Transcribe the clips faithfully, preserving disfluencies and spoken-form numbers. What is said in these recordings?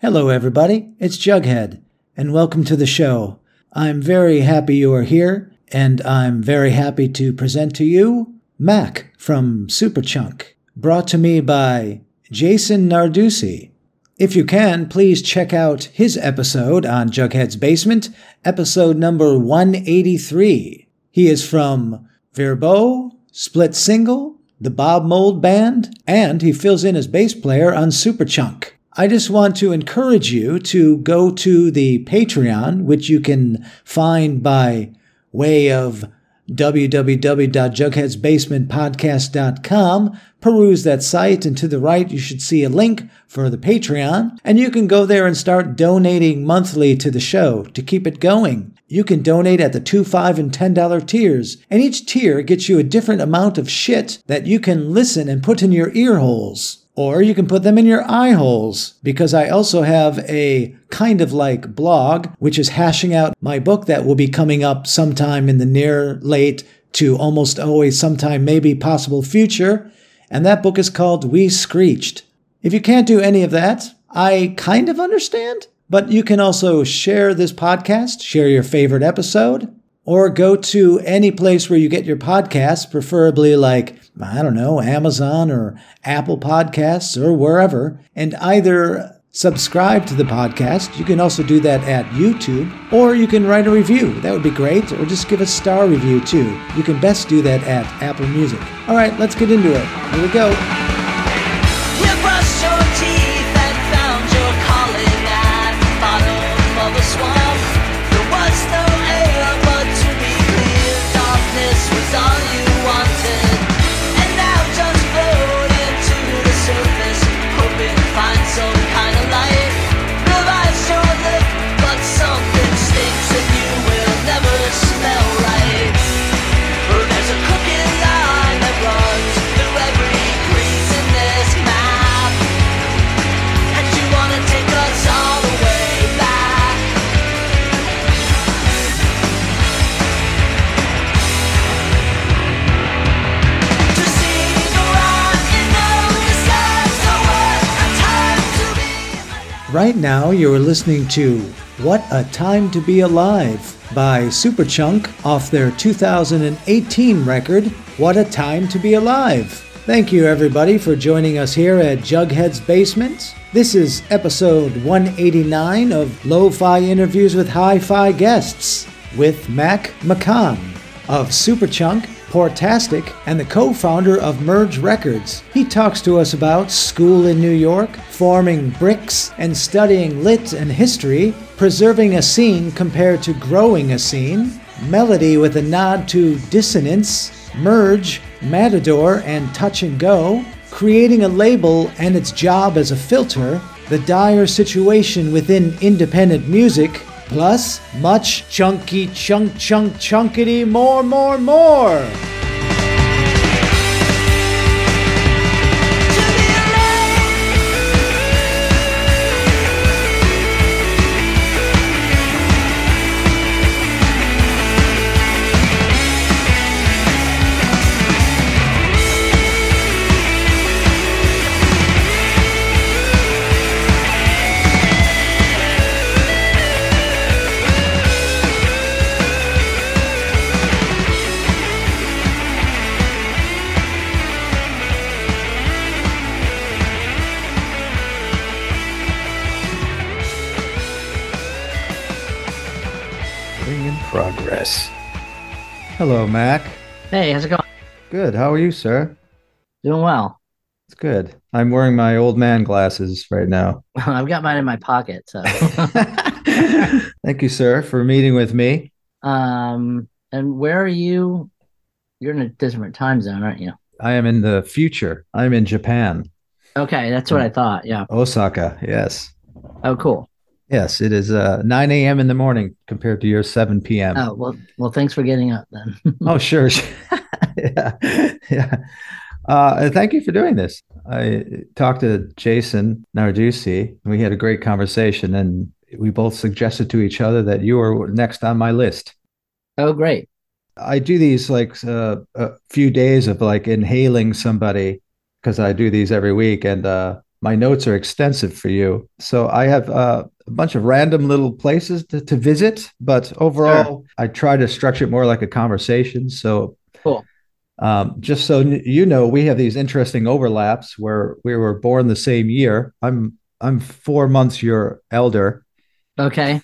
Hello, everybody. It's Jughead, and welcome to the show. I'm very happy you are here, and I'm very happy to present to you Mac from Superchunk, brought to me by Jason Narducci. If you can, please check out his episode on Jughead's Basement, episode number one eighty-three. He is from Verbo, Split Single, the Bob Mould Band, and he fills in as bass player on Superchunk. I just want to encourage you to go to the Patreon, which you can find by way of w w w dot jugheads basement podcast dot com. Peruse that site, and to the right you should see a link for the Patreon, and you can go there and start donating monthly to the show to keep it going. You can donate at the two dollars, five dollars, and ten dollars tiers, and each tier gets you a different amount of shit that you can listen and put in your ear holes. Or you can put them in your eye holes, because I also have a kind of like blog, which is hashing out my book that will be coming up sometime in the near, late to almost always sometime maybe possible future. And that book is called We Screeched. If you can't do any of that, I kind of understand. But you can also share this podcast, share your favorite episode, or go to any place where you get your podcasts, preferably like, I don't know, Amazon or Apple Podcasts or wherever, and either subscribe to the podcast. You can also do that at YouTube, or you can write a review. That would be great. Or just give a star review too. You can best do that at Apple Music. All right, let's get into it. Here we go. You brushed your teeth and found your calling at the bottom of the swamp. There was no air, but to be clear, darkness was all you wanted. And now just float into the surface, hoping to find some kind of light. Realize your lip, but something stinks and you will never smell right. Oh, there's a crooked line that runs through every crease in this map, and you wanna take us all the way back. To see the rotten of the sky, so what a time to be alive. Right now, you're listening to What a Time to Be Alive by Superchunk off their two thousand eighteen record, What a Time to Be Alive. Thank you, everybody, for joining us here at Jughead's Basement. This is episode one eighty-nine of Lo-Fi Interviews with Hi-Fi Guests with Mac McCann of Superchunk, Portastic, and the co-founder of Merge Records. He talks to us about school in New York, forming bricks and studying lit and history, preserving a scene compared to growing a scene, melody with a nod to dissonance, Merge, Matador, and Touch and Go, creating a label and its job as a filter, the dire situation within independent music, plus much chunky chunk chunk chunkity more more more. Progress. Hello, Mac. Hey, how's it going? Good. How are you, sir? Doing well. It's good. I'm wearing my old man glasses right now. I've got mine in my pocket, so. Thank you, sir, for meeting with me. Um, and where are you? You're in a different time zone, aren't you? I am in the future. I'm in Japan. Okay, that's what I thought. Yeah. Osaka, yes. Oh, cool. Yes, it is uh, nine a.m. in the morning compared to your seven p.m. Oh, well, well, thanks for getting up then. Oh, sure. yeah. Yeah. Uh, thank you for doing this. I talked to Jason Narducci, and we had a great conversation, and we both suggested to each other that you were next on my list. Oh, great. I do these like uh, a few days of like inhaling somebody because I do these every week. And uh, my notes are extensive for you. So I have uh, a bunch of random little places to, to visit, but overall, Sure. I try to structure it more like a conversation. So Cool. um, just so you know, we have these interesting overlaps where we were born the same year. I'm I'm four months your elder Okay.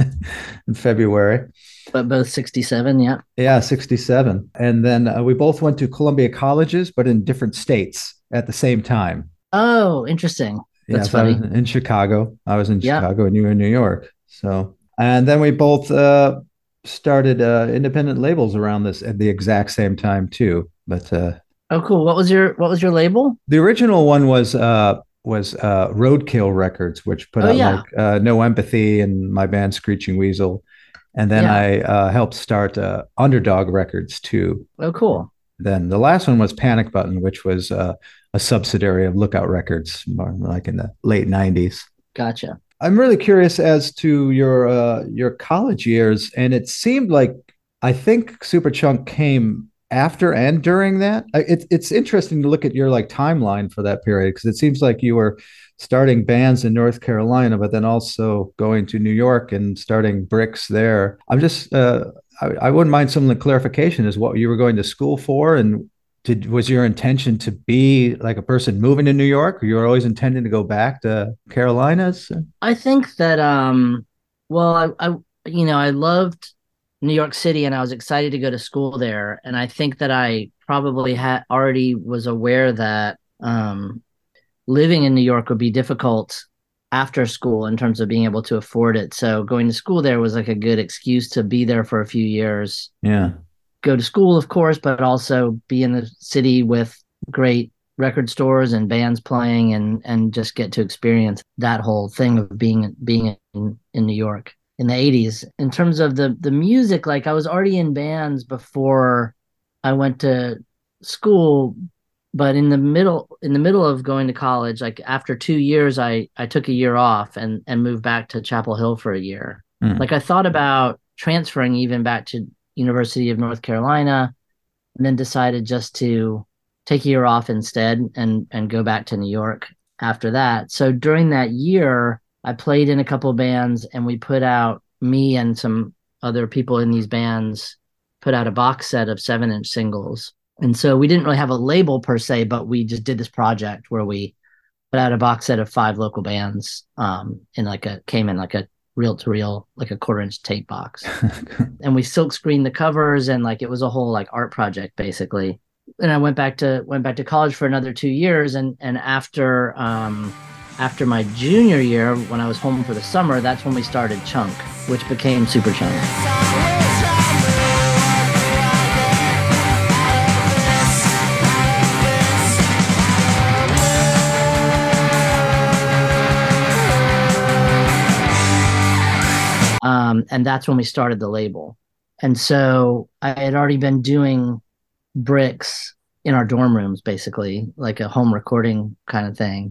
in February. But both sixty-seven. Yeah. Yeah, sixty-seven. And then uh, we both went to Columbia colleges, but in different states at the same time. Oh, interesting. That's Yes, I was funny. in Chicago. I was in Yeah. Chicago and you were in New York. So, and then we both uh, started uh, independent labels around this at the exact same time too. But uh, Oh, cool. What was your what was your label? the original one was uh, was uh, Roadkill Records, which put Oh out like yeah. uh, No Empathy and my band Screeching Weasel. And then Yeah. I uh, helped start uh, Underdog Records too. Oh, cool. Then the last one was Panic Button, which was uh, a subsidiary of Lookout Records, like in the late nineties. Gotcha. I'm really curious as to your uh, your college years, and it seemed like I think Superchunk came after and during that. It's it's interesting to look at your like timeline for that period because it seems like you were starting bands in North Carolina, but then also going to New York and starting Bricks there. I'm just uh, I, I wouldn't mind some clarification as what you were going to school for and did was your intention to be like a person moving to New York or you were always intending to go back to Carolinas? I think that um well I, I you know I loved New York City and I was excited to go to school there and I think that I probably had already was aware that um living in New York would be difficult after school in terms of being able to afford it. So going to school there was like a good excuse to be there for a few years, Yeah. go to school, of course, but also be in the city with great record stores and bands playing and and just get to experience that whole thing of being being in, in New York in the eighties. In terms of the the music, like I was already in bands before I went to school, but in the middle in the middle of going to college, like after two years I I took a year off and and moved back to Chapel Hill for a year. Mm. Like I thought about transferring even back to University of North Carolina and then decided just to take a year off instead and and go back to New York after that. So during that year, I played in a couple of bands and we put out me and some other people in these bands put out a box set of seven inch singles. And so we didn't really have a label per se, but we just did this project where we put out a box set of five local bands um in like a came in like a reel to reel, like a quarter inch tape box. And we silk screened the covers and like it was a whole like art project basically. And I went back to went back to college for another two years and and after um after my junior year when I was home for the summer, that's when we started Chunk, which became Super Chunk. Um, and that's when we started the label. And so I had already been doing Bricks in our dorm rooms, basically, like a home recording kind of thing.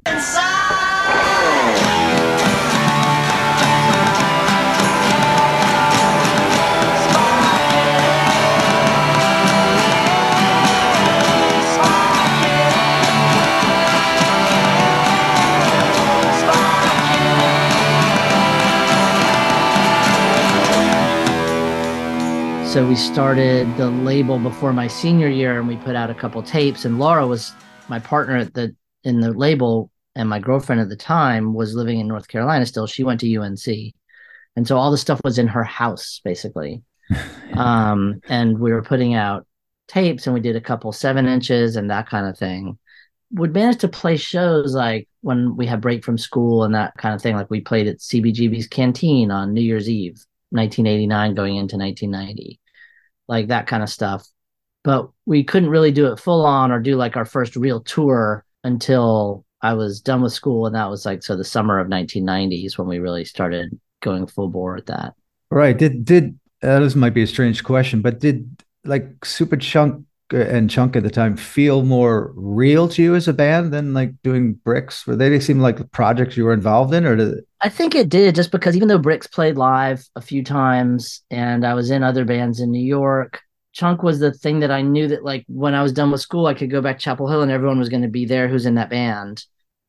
So we started the label before my senior year and we put out a couple tapes and Laura was my partner at the in the label and my girlfriend at the time was living in North Carolina still. She went to U N C. And so all the stuff was in her house basically. um, and we were putting out tapes and we did a couple seven inches and that kind of thing. Would manage to play shows like when we had break from school and that kind of thing. Like we played at C B G B's Canteen on New Year's Eve, nineteen eighty-nine going into nineteen ninety. Like that kind of stuff. But we couldn't really do it full on or do like our first real tour until I was done with school. And that was like, so the summer of nineteen nineties when we really started going full bore at that. Right. Did, did, uh, this might be a strange question, but did like Super Chunk and Chunk at the time feel more real to you as a band than like doing Bricks? Were they seem like projects you were involved in or did it? I think it did just because even though Bricks played live a few times and I was in other bands in New York, Chunk was the thing that I knew that like when I was done with school, I could go back to Chapel Hill and everyone was going to be there who's in that band.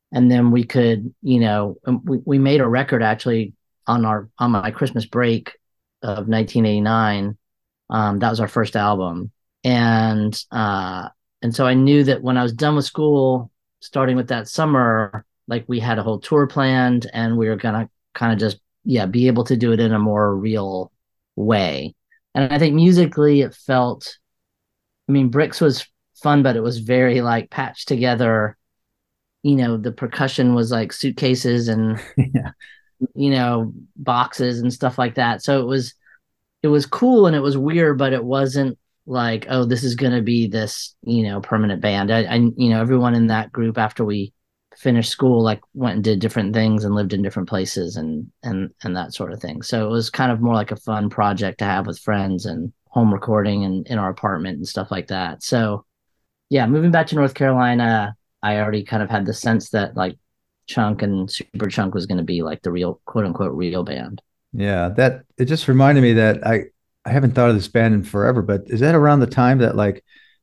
and then we could, you know, um, we, we made a record actually on our on my Christmas break of nineteen eighty-nine. Um, that was our first album, and uh, and so I knew that when I was done with school, starting with that summer, like we had a whole tour planned, and we were gonna kind of just yeah be able to do it in a more real way. And I think musically, it felt. I mean, Bricks was fun, but it was very like patched together. You know, the percussion was like suitcases and Yeah. you know boxes and stuff like that. So it was it was cool and it was weird, but it wasn't like, oh, this is going to be this, you know, permanent band. I, I, you know, everyone in that group after we finished school, like went and did different things and lived in different places and, and, and that sort of thing. So it was kind of more like a fun project to have with friends and home recording and in our apartment and stuff like that. So yeah, moving back to North Carolina, I already kind of had the sense that like Chunk and Superchunk was going to be like the real quote unquote real band. Yeah, that it just reminded me that I I haven't thought of this band in forever, but is that around the time that like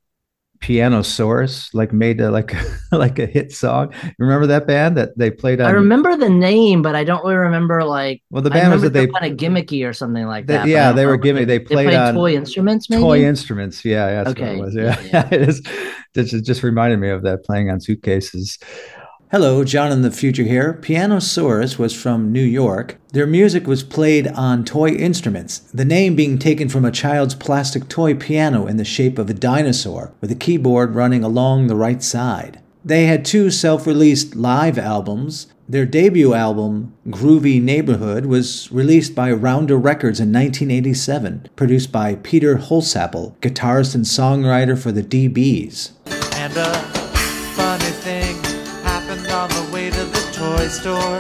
Pianosaurus like made a, like like a hit song? You remember that band that they played on? I remember the name, but I don't really remember like. Well, the band was that they kind of gimmicky or something like they, that. Yeah, they were gimmicky. They played, they played on toy instruments, maybe? Toy instruments. Yeah, yeah, that's okay. what it was. Yeah, yeah, yeah. it is. It just, just reminded me of that, playing on suitcases. Hello, John in the future here. Pianosaurus was from New York. Their music was played on toy instruments, the name being taken from a child's plastic toy piano in the shape of a dinosaur, with a keyboard running along the right side. They had two self-released live albums. Their debut album, Groovy Neighborhood, was released by Rounder Records in nineteen eighty-seven, produced by Peter Holsapple, guitarist and songwriter for the D Bs. And a funny thing happened on the way to the toy store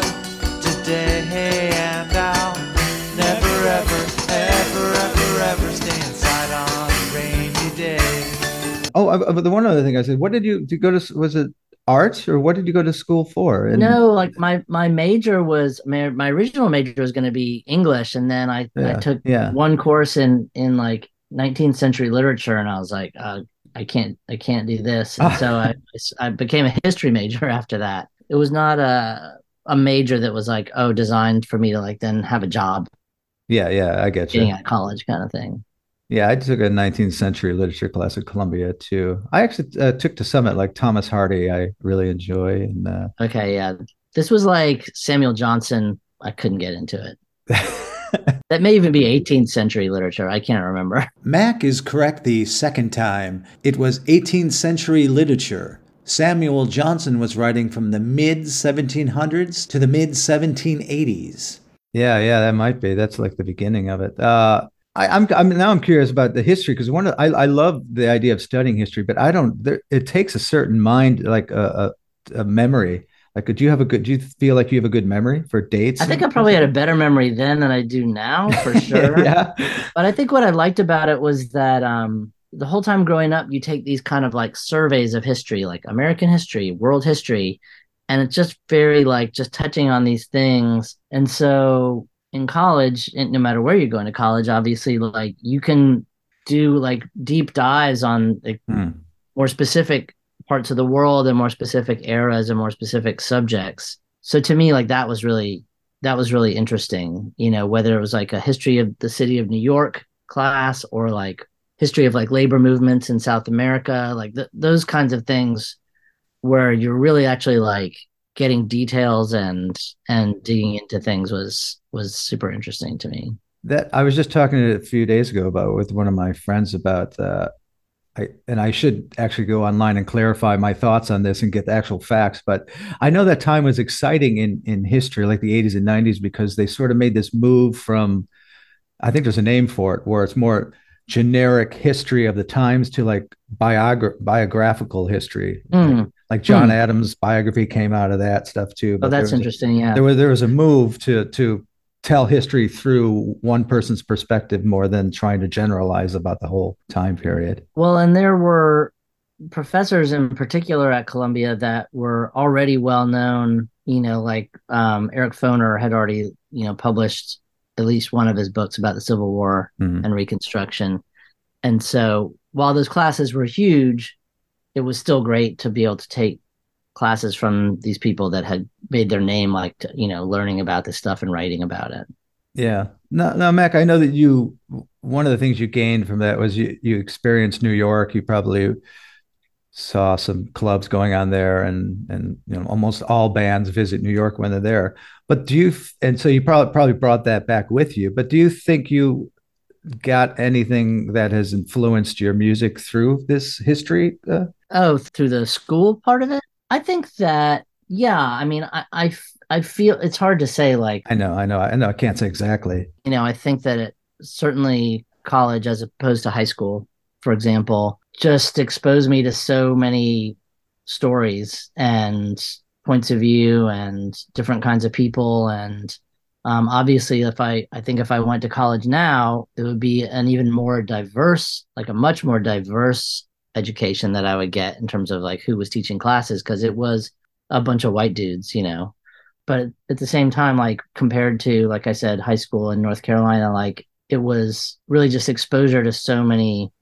today, and I'll never ever, ever, ever, ever stay inside on a rainy day. Oh, uh, but the one other thing I said, what did you, did you go to, was it art or what did you go to school for? And, no, like my my major was my, my original major was going to be English, and then I, yeah, I took yeah. one course in in like nineteenth century literature, and I was like, uh, I can't I can't do this, and so I I became a history major after that. It was not a a major that was like, oh, designed for me to like then have a job. Yeah, yeah, I get you. Getting out of college kind of thing. Yeah, I took a nineteenth century literature class at Columbia too. I actually uh, took to some at like Thomas Hardy. I really enjoy. And uh... okay, yeah, this was like Samuel Johnson. I couldn't get into it. That may even be eighteenth century literature. I can't remember. Mac is correct the second time. It was eighteenth century literature. Samuel Johnson was writing from the mid seventeen hundreds to the mid seventeen eighties. Yeah, yeah, that might be. That's like the beginning of it. Uh, I, I'm, I'm now I'm curious about the history because one of I, I love the idea of studying history, but I don't. There, it takes a certain mind, like a, a, a memory. Like, do you have a good? Do you feel like you have a good memory for dates? I think I probably had a better memory then than I do now, for sure. Yeah. But I think what I liked about it was that um, the whole time growing up, you take these kind of like surveys of history, like American history, world history, and it's just very like just touching on these things. And so in college, and no matter where you're going to college, obviously, like you can do like deep dives on like, hmm. more specific parts of the world and more specific eras and more specific subjects. So to me, like that was really that was really interesting, you know, whether it was like a history of the city of New York class or like history of like labor movements in South America, like th- those kinds of things where you're really actually like getting details and and digging into things was was super interesting to me. That I was just talking a few days ago about with one of my friends about uh I, and I should actually go online and clarify my thoughts on this and get the actual facts. But I know that time was exciting in, in history, like the eighties and nineties, because they sort of made this move from, I think there's a name for it, where it's more generic history of the times to like biogra- biographical history. Mm. Like, like John mm. Adams' biography came out of that stuff too. But oh, that's interesting. A, yeah. There was, there was a move to, to, tell history through one person's perspective more than trying to generalize about the whole time period. Well, and there were professors in particular at Columbia that were already well known, you know, like um, Eric Foner had already, you know, published at least one of his books about the Civil War mm-hmm. and Reconstruction. And so while those classes were huge, it was still great to be able to take classes from these people that had made their name, like, to, you know, learning about this stuff and writing about it. Yeah. Now, now, Mac, I know that you, one of the things you gained from that was you, you experienced New York. You probably saw some clubs going on there, and, and, you know, almost all bands visit New York when they're there. But do you, and so you probably, probably brought that back with you, but do you think you got anything that has influenced your music through this history? Uh, Oh, through the school part of it? I think that, yeah, I mean, I, I, I feel it's hard to say, like, I know, I know, I know, I can't say exactly. you know, I think that it certainly college as opposed to high school, for example, just exposed me to so many stories and points of view and different kinds of people. And um, obviously, if I, I think if I went to college now, it would be an even more diverse, like a much more diverse education that I would get in terms of like who was teaching classes, because it was a bunch of white dudes, you know. But at the same time, like compared to, like I said, high school in North Carolina, like it was really just exposure to so many,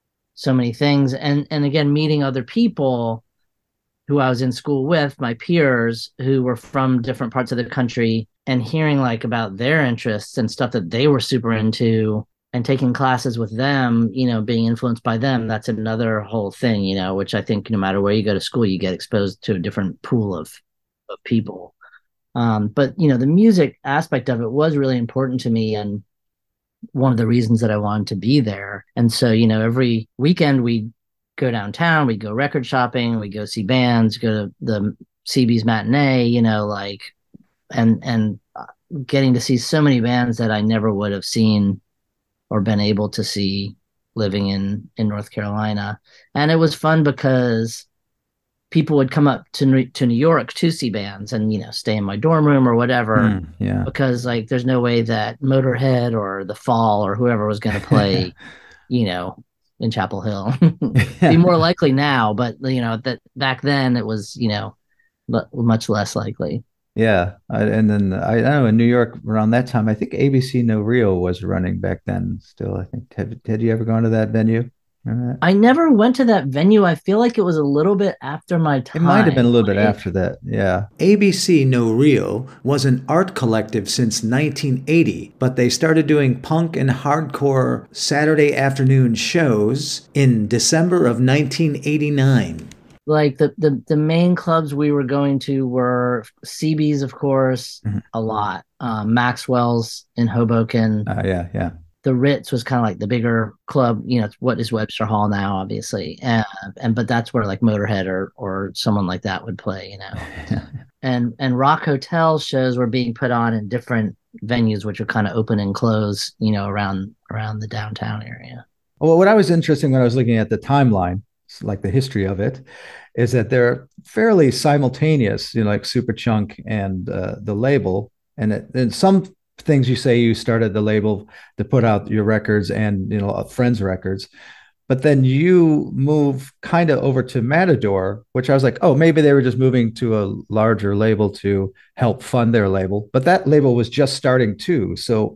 so many things. And and again, meeting other people who I was in school with, my peers who were from different parts of the country, and hearing like about their interests and stuff that they were super into, and taking classes with them, you know, being influenced by them. That's another whole thing, you know, which I think no matter where you go to school, you get exposed to a different pool of, of people. Um, but, you know, the music aspect of it was really important to me, and one of the reasons that I wanted to be there. And so, you know, every weekend we'd go downtown, we'd go record shopping, we'd go see bands, go to the C B's matinee, you know, like, and, and getting to see so many bands that I never would have seen or been able to see living in, in North Carolina. And it was fun because people would come up to New, to New York to see bands and, you know, stay in my dorm room or whatever. Mm, yeah. Because like, there's no way that Motorhead or The Fall or whoever was going to play, you know, in Chapel Hill. Be more likely now, but you know, that back then it was, you know, much less likely. Yeah, I, and then I, I know in New York around that time, I think A B C No Rio was running back then. Still, I think had, had you ever gone to that venue? Remember that? I never went to that venue. I feel like it was a little bit after my It time. might have been a little bit Like, after that. Yeah. A B C No Rio was an art collective since nineteen eighty, but they started doing punk and hardcore Saturday afternoon shows in December of nineteen eighty-nine. like the, the the main clubs we were going to were C B's, of course, Mhm. a lot. Um, Maxwell's in Hoboken. Uh, yeah, yeah. The Ritz was kind of like the bigger club, you know, what is Webster Hall now, obviously. And, and but that's where like Motorhead or or someone like that would play, you know. and and Rock Hotel shows were being put on in different venues, which would kind of open and close, you know, around around the downtown area. Well, what I was interesting when I was looking at the timeline, like the history of it, is that they're fairly simultaneous, you know, like Superchunk and uh, the label. And, it, and some things you say you started the label to put out your records and, you know, friends' records. But then you move kind of over to Matador, which I was like, oh, maybe they were just moving to a larger label to help fund their label. But that label was just starting too. So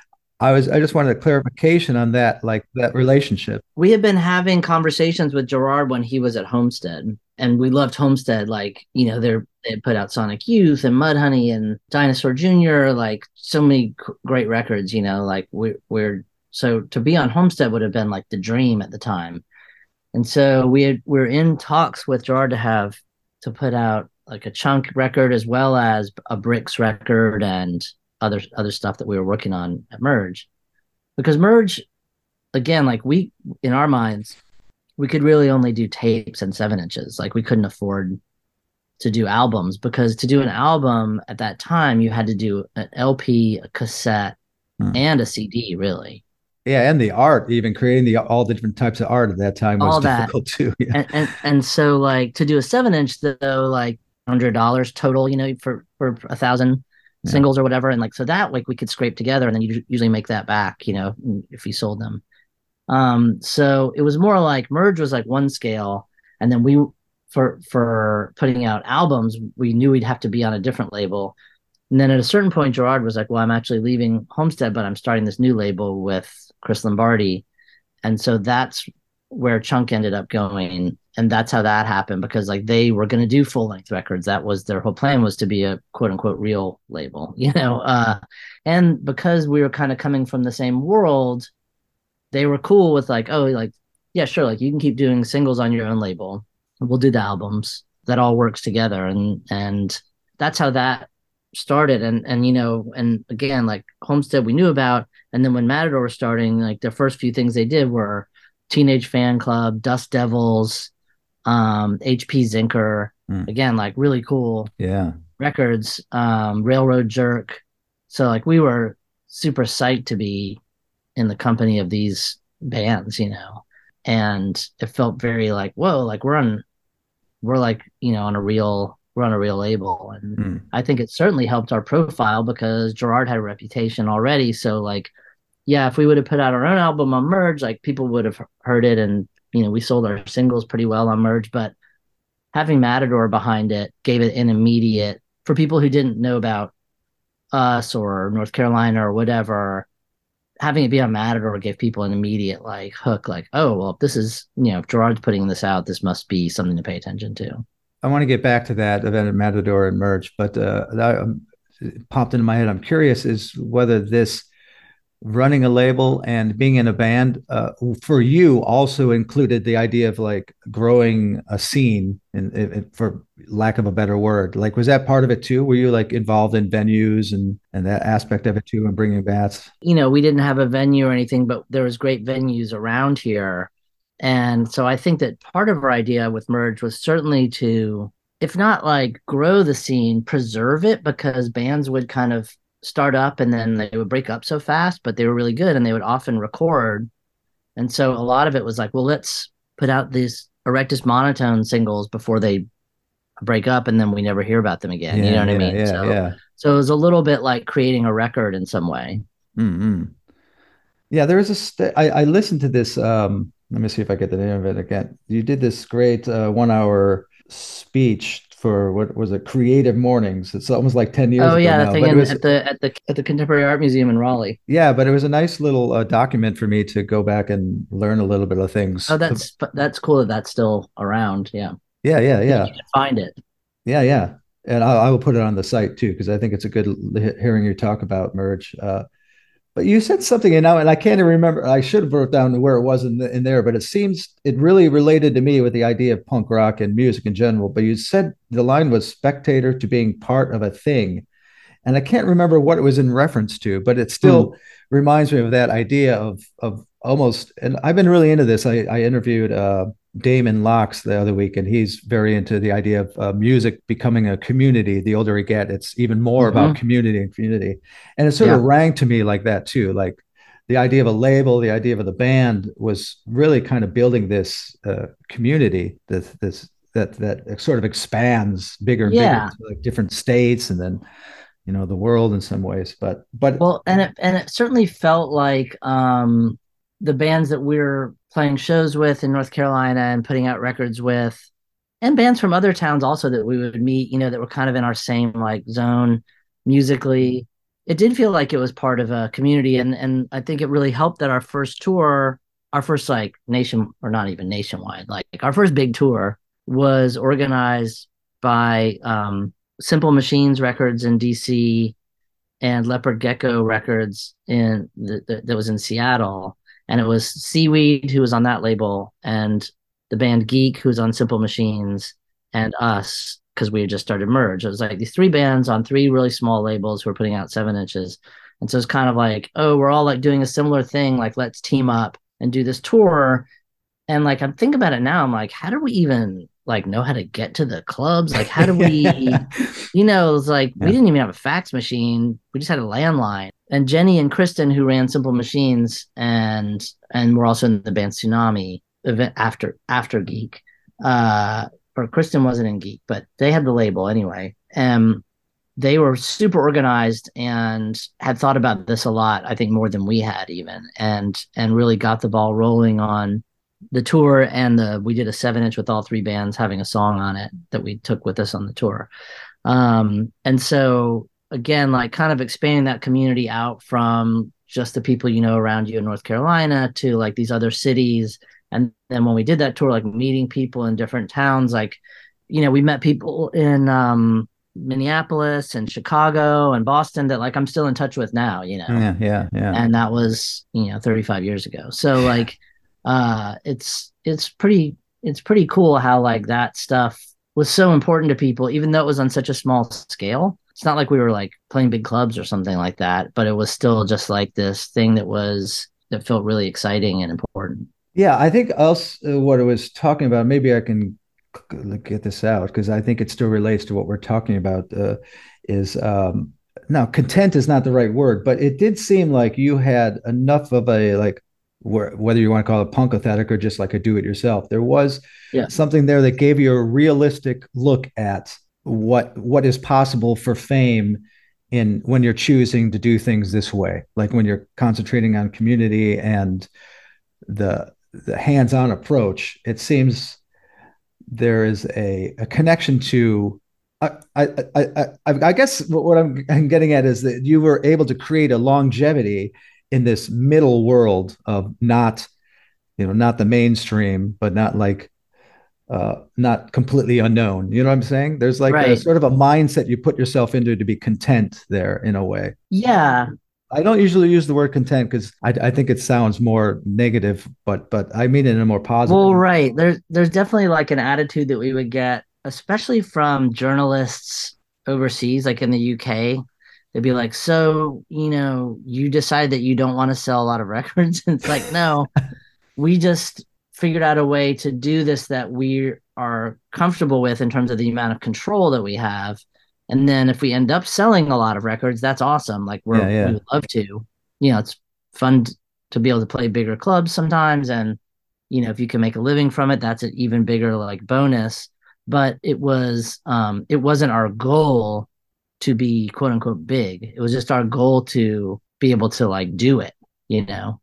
I was I just wanted a clarification on that, like that relationship. We had been having conversations with Gerard when he was at Homestead, and we loved Homestead. Like, you know, they're they put out Sonic Youth and Mudhoney and Dinosaur Junior, like so many c- great records, you know, like we, we're so to be on Homestead would have been like the dream at the time. And so we had, we we're in talks with Gerard to have to put out like a Chunk record as well as a Bricks record and other other stuff that we were working on at Merge. Because Merge, again, like we in our minds, we could really only do tapes and seven inches. Like we couldn't afford to do albums, because to do an album at that time you had to do an L P, a cassette, Hmm. and a C D, really. Yeah, and the art, even creating the all the different types of art at that time was All that. difficult too. Yeah. And and and so like to do a seven inch though, like hundred dollars total, you know, for for a thousand Yeah. singles or whatever, and like so that like we could scrape together, and then you usually make that back, you know, if you sold them. Um, so it was more like Merge was like one scale, and then we for for putting out albums, we knew we'd have to be on a different label. And then at a certain point, Gerard was like, "Well, I'm actually leaving Homestead, but I'm starting this new label with Chris Lombardi," and so that's where Chunk ended up going. and that's how that happened, because like they were going to do full length records. That was their whole plan, was to be a quote unquote real label, you know. Uh, and because we were kind of coming from the same world, they were cool with like, oh, like, yeah, sure, like you can keep doing singles on your own label. We'll do the albums. That all works together, and and that's how that started. And and you know, and again, like Homestead we knew about, and then when Matador was starting, like the first few things they did were Teenage Fan Club, Dust Devils, um, H P Zinker, mm. again, like really cool yeah records, um, Railroad Jerk. So like we were super psyched to be in the company of these bands, you know, and it felt very like, whoa, like we're on, we're like, you know, on a real, we're on a real label. And mm. I think it certainly helped our profile because Gerard had a reputation already. So like, yeah, if we would have put out our own album on Merge, like people would have heard it, and you know, we sold our singles pretty well on Merge, but having Matador behind it gave it an immediate, for people who didn't know about us or North Carolina or whatever, having it be on Matador gave people an immediate like hook, like, oh, well, if this is, you know, if Gerard's putting this out, this must be something to pay attention to. I want to get back to that event at Matador and Merge, but uh, that um, popped into my head. I'm curious is whether this running a label and being in a band uh, for you also included the idea of like growing a scene, and, and for lack of a better word, like was that part of it too? Were you like involved in venues and and that aspect of it too, and bringing bands? You know, we didn't have a venue or anything, but there was great venues around here, and so I think that part of our idea with Merge was certainly to, if not like grow the scene, preserve it, because bands would kind of start up and then they would break up so fast, but they were really good and they would often record. And so a lot of it was like, well, let's put out these Erectus Monotone singles before they break up, and then we never hear about them again. Yeah, you know what yeah, I mean? Yeah, so, yeah. so it was a little bit like creating a record in some way. Mm-hmm. Yeah, there was a, st- I, I listened to this, um, let me see if I get the name of it again. You did this great uh, one hour speech for what was it, Creative Mornings. It's almost like ten years oh, ago yeah, now. the thing but in, it was, at the at the at the Contemporary Art Museum in Raleigh. Yeah, but it was a nice little uh, document for me to go back and learn a little bit of things. Oh, that's that's cool that that's still around. Yeah. Yeah, yeah, yeah. You can find it. Yeah, yeah. And I, I will put it on the site too, because I think it's a good hearing you talk about Merge. Uh, But you said something, and now, and I can't even remember. I should have wrote down where it was in, the, in there, but it seems it really related to me with the idea of punk rock and music in general. But you said the line was spectator to being part of a thing, and I can't remember what it was in reference to, but it still mm. reminds me of that idea of of almost. And I've been really into this. I, I interviewed uh, Damon Locks the other week, and he's very into the idea of uh, music becoming a community. The older we get, it's even more mm-hmm. about community and community. And it sort yeah. of rang to me like that too. Like the idea of a label, the idea of the band was really kind of building this uh, community, this, this, that, that sort of expands bigger and yeah. bigger to like different states and then, you know, the world in some ways, but, but well, and it, and it certainly felt like um, the bands that we're playing shows with in North Carolina and putting out records with, and bands from other towns also that we would meet, you know, that were kind of in our same like zone musically. It did feel like it was part of a community. And, and I think it really helped that our first tour, our first like nation, or not even nationwide, like our first big tour was organized by um, Simple Machines Records in D C and Leopard Gecko Records in the, the, that was in Seattle. And it was Seaweed, who was on that label, and the band Geek, who's on Simple Machines, and us, because we had just started Merge. It was like these three bands on three really small labels who were putting out seven inches. And so it's kind of like, oh, we're all like doing a similar thing. Like, let's team up and do this tour. And like, I'm thinking about it now. I'm like, how do we even like know how to get to the clubs? Like, how do we, you know, it's like, yeah. we didn't even have a fax machine. We just had a landline. And Jenny and Kristen, who ran Simple Machines, and and were also in the band Tsunami event after after Geek, uh, or Kristen wasn't in Geek, but they had the label anyway. Um, they were super organized and had thought about this a lot. I think more than we had even, and and really got the ball rolling on the tour. And the we did a seven inch with all three bands having a song on it that we took with us on the tour. Um, and so. Again, like kind of expanding that community out from just the people you know around you in North Carolina to like these other cities And then when we did that tour, like meeting people in different towns, like, you know, we met people in um, Minneapolis and Chicago and Boston that like I'm still in touch with now, you know. Yeah, yeah, yeah. And that was, you know, thirty-five years ago. So like uh it's it's pretty it's pretty cool how like that stuff was so important to people, even though it was on such a small scale. It's not like we were like playing big clubs or something like that, but it was still just like this thing that was that felt really exciting and important. Yeah, I think else uh, what I was talking about, maybe I can get this out because I think it still relates to what we're talking about. Uh, is um, now content is not the right word, but it did seem like you had enough of a like wh- whether you want to call it punk aesthetic or just like a do-it-yourself. There was Yeah. something there that gave you a realistic look at what what is possible for fame in when you're choosing to do things this way, like when you're concentrating on community and the the hands-on approach. It seems there is a, a connection to I, I, I, I, I guess what I'm, I'm getting at is that you were able to create a longevity in this middle world of not, you know, not the mainstream, but not like, uh, not completely unknown. You know what I'm saying? There's like a Right. sort of a mindset you put yourself into to be content there in a way. Yeah. I don't usually use the word content because I, I think it sounds more negative, but but I mean it in a more positive. Well, right. There's there's definitely like an attitude that we would get, especially from journalists overseas, like in the U K. They'd be like, so, you know, you decide that you don't want to sell a lot of records. It's like, no, we just figured out a way to do this that we are comfortable with in terms of the amount of control that we have. And then if we end up selling a lot of records, that's awesome. Like we're Yeah, we yeah. would love to. You know, it's fun t- to be able to play bigger clubs sometimes. And, you know, if you can make a living from it, that's an even bigger like bonus. But it was um it wasn't our goal to be quote unquote big. It was just our goal to be able to like do it, you know.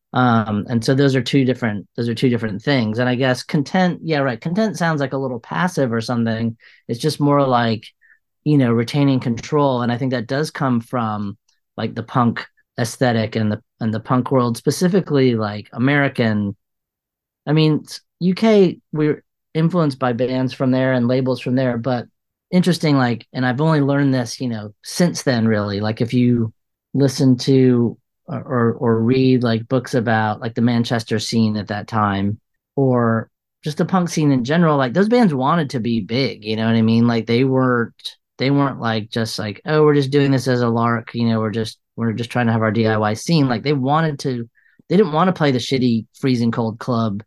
Um, and so those are two different those are two different things. And I guess content, yeah, right. Content sounds like a little passive or something. It's just more like, you know, retaining control. And I think that does come from like the punk aesthetic and the and the punk world, specifically like American. I mean, U K, we're influenced by bands from there and labels from there, but interesting, like, and I've only learned this, you know, since then, really. Like if you listen to or or read like books about like the Manchester scene at that time, or just the punk scene in general, like those bands wanted to be big, you know what I mean? Like they weren't they weren't like just like, oh, we're just doing this as a lark, you know, we're just we're just trying to have our D I Y scene. Like they wanted to they didn't want to play the shitty freezing cold club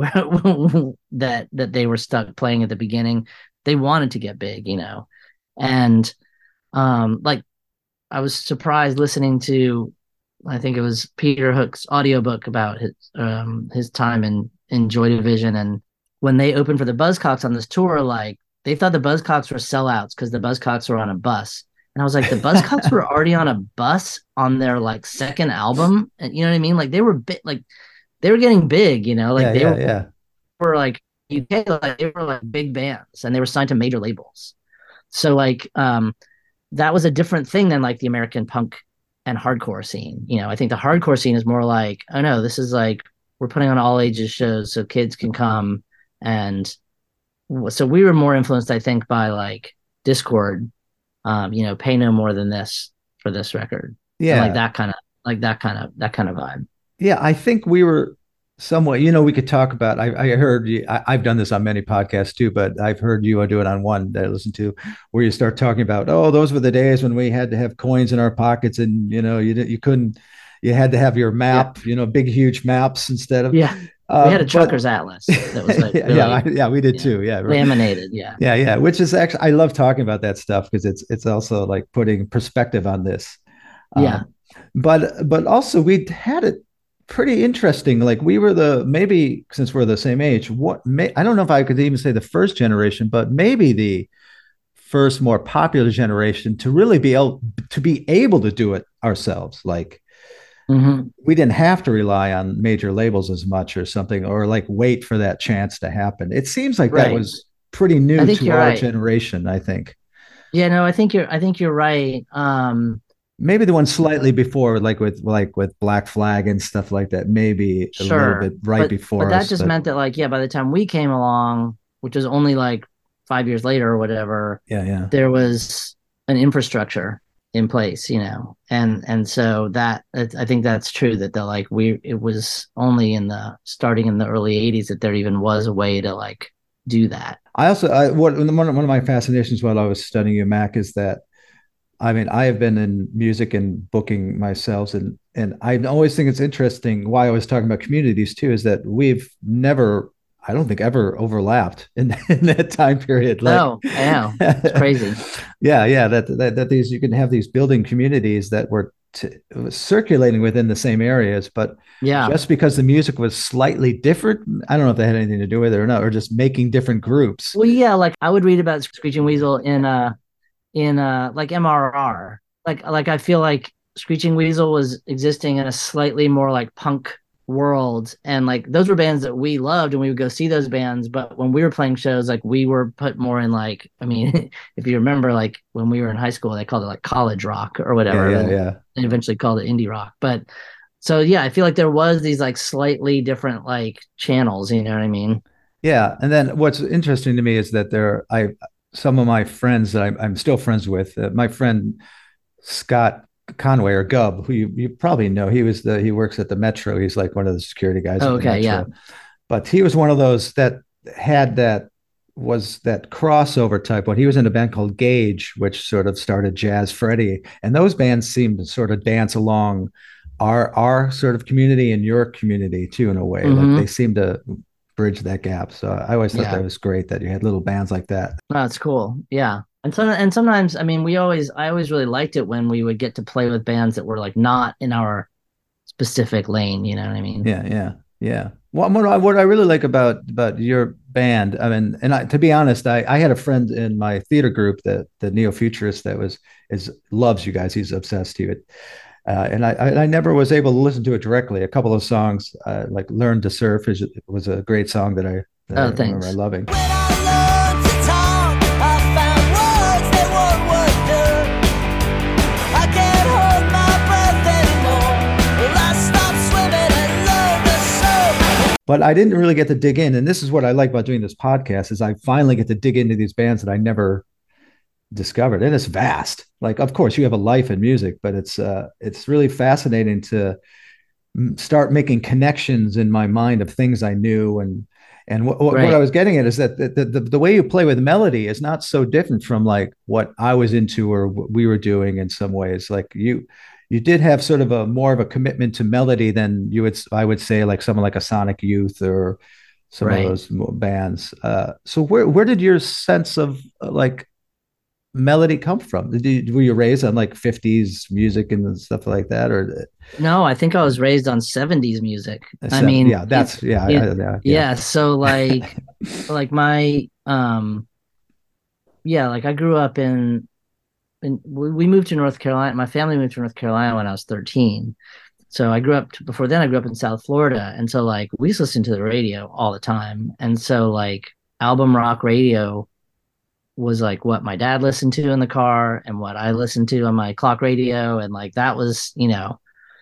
that that they were stuck playing at the beginning. They wanted to get big, you know. And um like I was surprised listening to, I think it was Peter Hook's audiobook about his um his time in in Joy Division. And when they opened for the Buzzcocks on this tour, like they thought the Buzzcocks were sellouts because the Buzzcocks were on a bus. And I was like, the Buzzcocks were already on a bus on their like second album. And you know what I mean? Like they were bit like they were getting big, you know, like Yeah, they yeah, were, yeah. were like U K, like they were like big bands and they were signed to major labels. So like um that was a different thing than like the American punk and hardcore scene. You know, I think the hardcore scene is more like, oh no, this is like we're putting on all ages shows so kids can come. And so we were more influenced, I think, by like Discord, um, you know, pay no more than this for this record. And like Yeah. that kind of like that kind of that kind of vibe. Yeah, I think we were somewhat, you know, we could talk about, I, I heard you, I, I've done this on many podcasts too, but I've heard you do it on one that I listened to where you start talking about, oh, those were the days when we had to have coins in our pockets and, you know, you you couldn't, you had to have your Yeah. map, you know, big, huge maps instead of, Yeah. We had a um, but trucker's atlas that was like yeah, really, yeah, I- yeah, we did you know, too. Yeah. laminated. Yeah. Yeah. Yeah. Which is actually, I love talking about that stuff because it's, it's also like putting perspective on this. Yeah. Um, but, but also we had it pretty interesting. Like we were the maybe since we're the same age, what may I don't know if I could even say the first generation, but maybe the first more popular generation to really be able to be able to do it ourselves. Like Mm-hmm. we didn't have to rely on major labels as much or something, or like wait for that chance to happen. It seems like that Right. was pretty I new think to you're our right. generation, I think. Yeah, no, I think you're I think you're right. Um maybe the one slightly before, like with like with Black Flag and stuff like that, maybe a little Sure. bit right But before but that us. just But meant that like, yeah, by the time we came along, which was only like five years later or whatever, yeah, yeah. there was an infrastructure in place, you know. And and so that it, I think that's true that the like we it was only in the starting in the early eighties that there even was a way to like do that. I also I what one of, one of my fascinations while I was studying at Mac is that I mean I have been in music and booking myself, and and I always think it's interesting why I was talking about communities too is that we've never, I don't think ever overlapped in, in that time period. Like, No, I know. It's crazy. yeah, yeah, that, that that these you can have these building communities that were t- circulating within the same areas, but Yeah. just because the music was slightly different, I don't know if that had anything to do with it or not, or just making different groups. Well, yeah, like I would read about Screeching Weasel in uh in uh like M R R. Like like I feel like Screeching Weasel was existing in a slightly more like punk world, and like those were bands that we loved and we would go see those bands. But when we were playing shows, like we were put more in like, I mean, if you remember, like when we were in high school, they called it like college rock or whatever. Yeah, yeah, And yeah. they eventually called it indie rock. But so yeah, I feel like there was these like slightly different like channels, you know what I mean? Yeah, and then what's interesting to me is that there, I some of my friends that I'm, I'm still friends with. Uh, my friend Scott Conway or Gub, who you, you probably know, he was the he works at the Metro. He's like one of the security guys Oh, at the okay, yeah. Metro. But he was one of those that had that was that crossover type one. He was in a band called Gage, which sort of started Jazz Freddy, and those bands seemed to sort of dance along our our sort of community and your community too, in a way. Like Mm-hmm. they seem to bridge that gap. So I always thought Yeah. that was great that you had little bands like that. No, it's cool. Yeah. And some and sometimes, I mean, we always I always really liked it when we would get to play with bands that were like not in our specific lane, you know what I mean? Yeah, yeah, yeah. What what I, what I really like about about your band, I mean, and I, to be honest, I I had a friend in my theater group that the neo futurist that was is loves you guys. He's obsessed to it. Uh, and I, I, I never was able to listen to it directly. A couple of songs, uh, like "Learn to Surf," is was a great song that I that I Oh, remember thanks. loving. When I learned to talk, I found words that won't work good. I can't hold my breath anymore. Well, I stopped swimming and learned to surf. But I didn't really get to dig in, and this is what I like about doing this podcast: is I finally get to dig into these bands that I never discovered, and it's vast. Like, of course, you have a life in music, but it's uh, it's really fascinating to start making connections in my mind of things I knew. And and what, what, what I Right. was getting at is that the, the the way you play with melody is not so different from like what I was into or what we were doing in some ways. Like you you did have sort of a more of a commitment to melody than you would I would say like someone like a Sonic Youth or some of Right. those bands. Uh, so where where did your sense of uh, like melody come from? Did you, were you raised on like fifties music and stuff like that, or No, I think I was raised on seventies music. I seven? mean, Yeah, it, that's yeah, it, I- yeah, yeah. yeah, so like like my um yeah, like I grew up in in we we moved to North Carolina. My family moved to North Carolina when I was thirteen. So I grew up before then I grew up in South Florida. And so like we used to listen to the radio all the time. And so like album rock radio was like what my dad listened to in the car and what I listened to on my clock radio. And like that was, you know,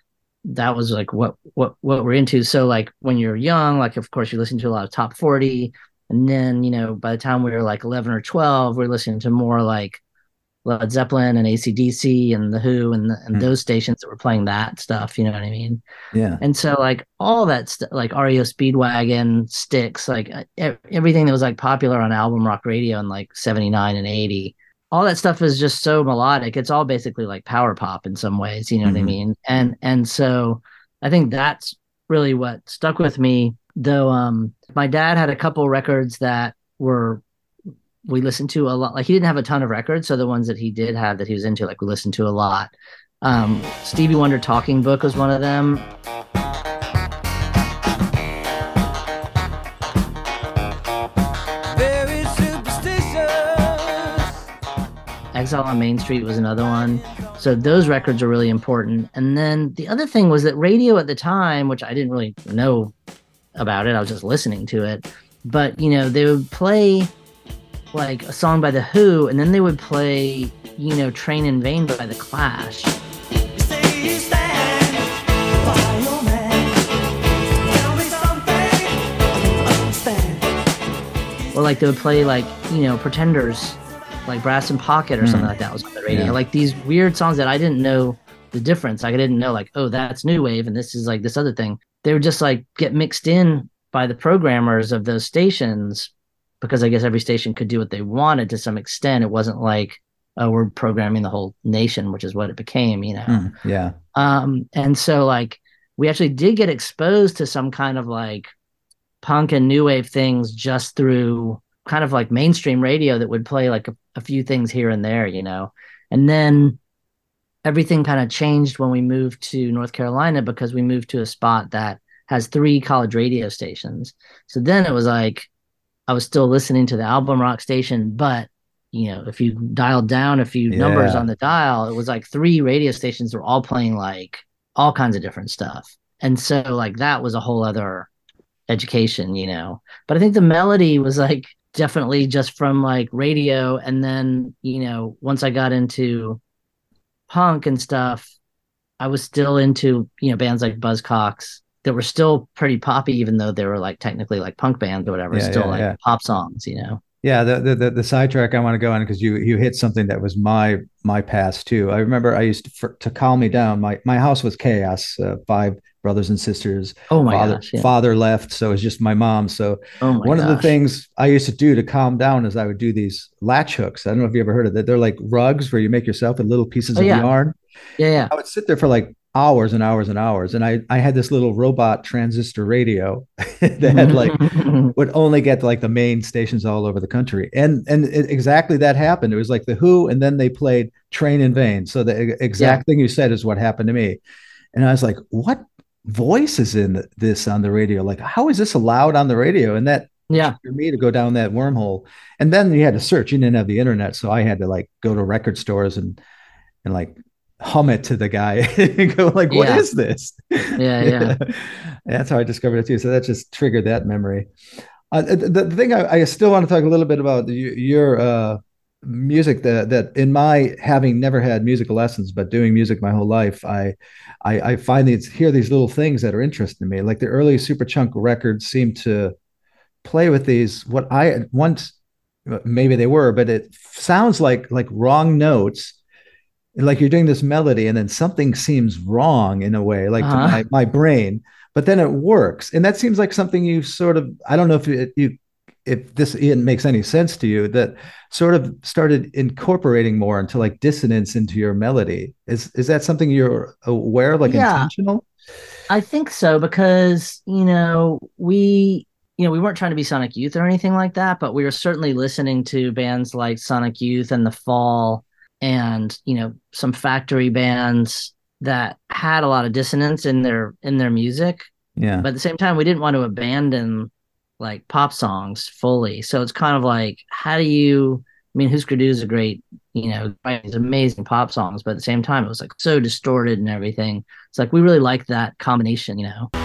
that was like what what what we're into. So like when you're young, like of course you listen to a lot of top forty. And then, you know, by the time we were like eleven or twelve, we're listening to more like Led Zeppelin and A C D C and The Who and the, and Hmm. those stations that were playing that stuff, you know what I mean? Yeah. And so like all that stuff, like R E O Speedwagon, Styx, like e- everything that was like popular on album rock radio in like seventy-nine and eighty, all that stuff is just so melodic. It's all basically like power pop in some ways, you know what I Mhm. mean? And and so I think that's really what stuck with me. Though um my dad had a couple records that were we listened to a lot. Like he didn't have a ton of records, so the ones that he did have that he was into, like we listened to a lot. Um, Stevie Wonder Talking Book was one of them. Very superstitious. Exile on Main Street was another one. So those records are really important. And then the other thing was that radio at the time, which I didn't really know about it, I was just listening to it. But you know, they would play like a song by The Who, and then they would play, you know, Train in Vain by The Clash. like they would play like, you know, Pretenders, like Brass in Pocket or mm. something like that was on the radio. Yeah. Like these weird songs that I didn't know the difference. Like I didn't know like, oh, that's new wave and this is like this other thing. They would just like get mixed in by the programmers of those stations, because I guess every station could do what they wanted to some extent. It wasn't like, oh, we're programming the whole nation, which is what it became, you know? Mm, yeah. Um, and so like, we actually did get exposed to some kind of like punk and new wave things just through kind of like mainstream radio that would play like a, a few things here and there, you know? And then everything kind of changed when we moved to North Carolina, because we moved to a spot that has three college radio stations. So then it was like, I was still listening to the album rock station, but you know, if you dialed down a few yeah. numbers on the dial, it was like three radio stations were all playing like all kinds of different stuff. And so like that was a whole other education, you know. But I think the melody was like definitely just from like radio. And then, you know, once I got into punk and stuff, I was still into, you know, bands like Buzzcocks that were still pretty poppy, even though they were like technically like punk bands or whatever, yeah, still yeah, like yeah. pop songs, you know. Yeah, the the the, the sidetrack I want to go on, because you you hit something that was my my past too. I remember I used to for, to calm me down. My my house was chaos. Uh, five brothers and sisters. Oh my father, gosh! Yeah. Father left, so it was just my mom. So oh my one gosh. of the things I used to do to calm down is I would do these latch hooks. I don't know if you ever heard of that. They're like rugs where you make yourself with little pieces oh, of yeah. yarn. Yeah, yeah. I would sit there for like hours and hours and hours. And I, I had this little robot transistor radio that had like would only get to like the main stations all over the country. And and it, exactly that happened. It was like the Who, and then they played Train in Vain. So the exact yeah. thing you said is what happened to me. And I was like, what voice is in this on the radio? Like, how is this allowed on the radio? And that yeah for me to go down that wormhole. And then you had to search. You didn't have the internet. So I had to like go to record stores and and like hum it to the guy and go like, what yeah. is this? Yeah, yeah. That's how I discovered it too. So that just triggered that memory. Uh, the, the thing I, I still want to talk a little bit about the, your uh, music that, that in my having never had musical lessons, but doing music my whole life, I, I, I find these, hear these little things that are interesting to me. Like the early Superchunk records seem to play with these, what I once, maybe they were, but it sounds like, like wrong notes. Like you're doing this melody and then something seems wrong in a way, like uh-huh. to my, my brain, but then it works. And that seems like something you sort of, I don't know if it, you, if this even makes any sense to you, that sort of started incorporating more into like dissonance into your melody. Is, is that something you're aware of, like yeah, intentional? I think so, because, you know, we, you know, we weren't trying to be Sonic Youth or anything like that, but we were certainly listening to bands like Sonic Youth and The Fall, and, you know, some factory bands that had a lot of dissonance in their in their music. Yeah. But at the same time, we didn't want to abandon like pop songs fully. So it's kind of like, how do you, I mean, Husker Du is a great, you know, it's amazing pop songs, but at the same time, it was like so distorted and everything. It's like, we really like that combination, you know.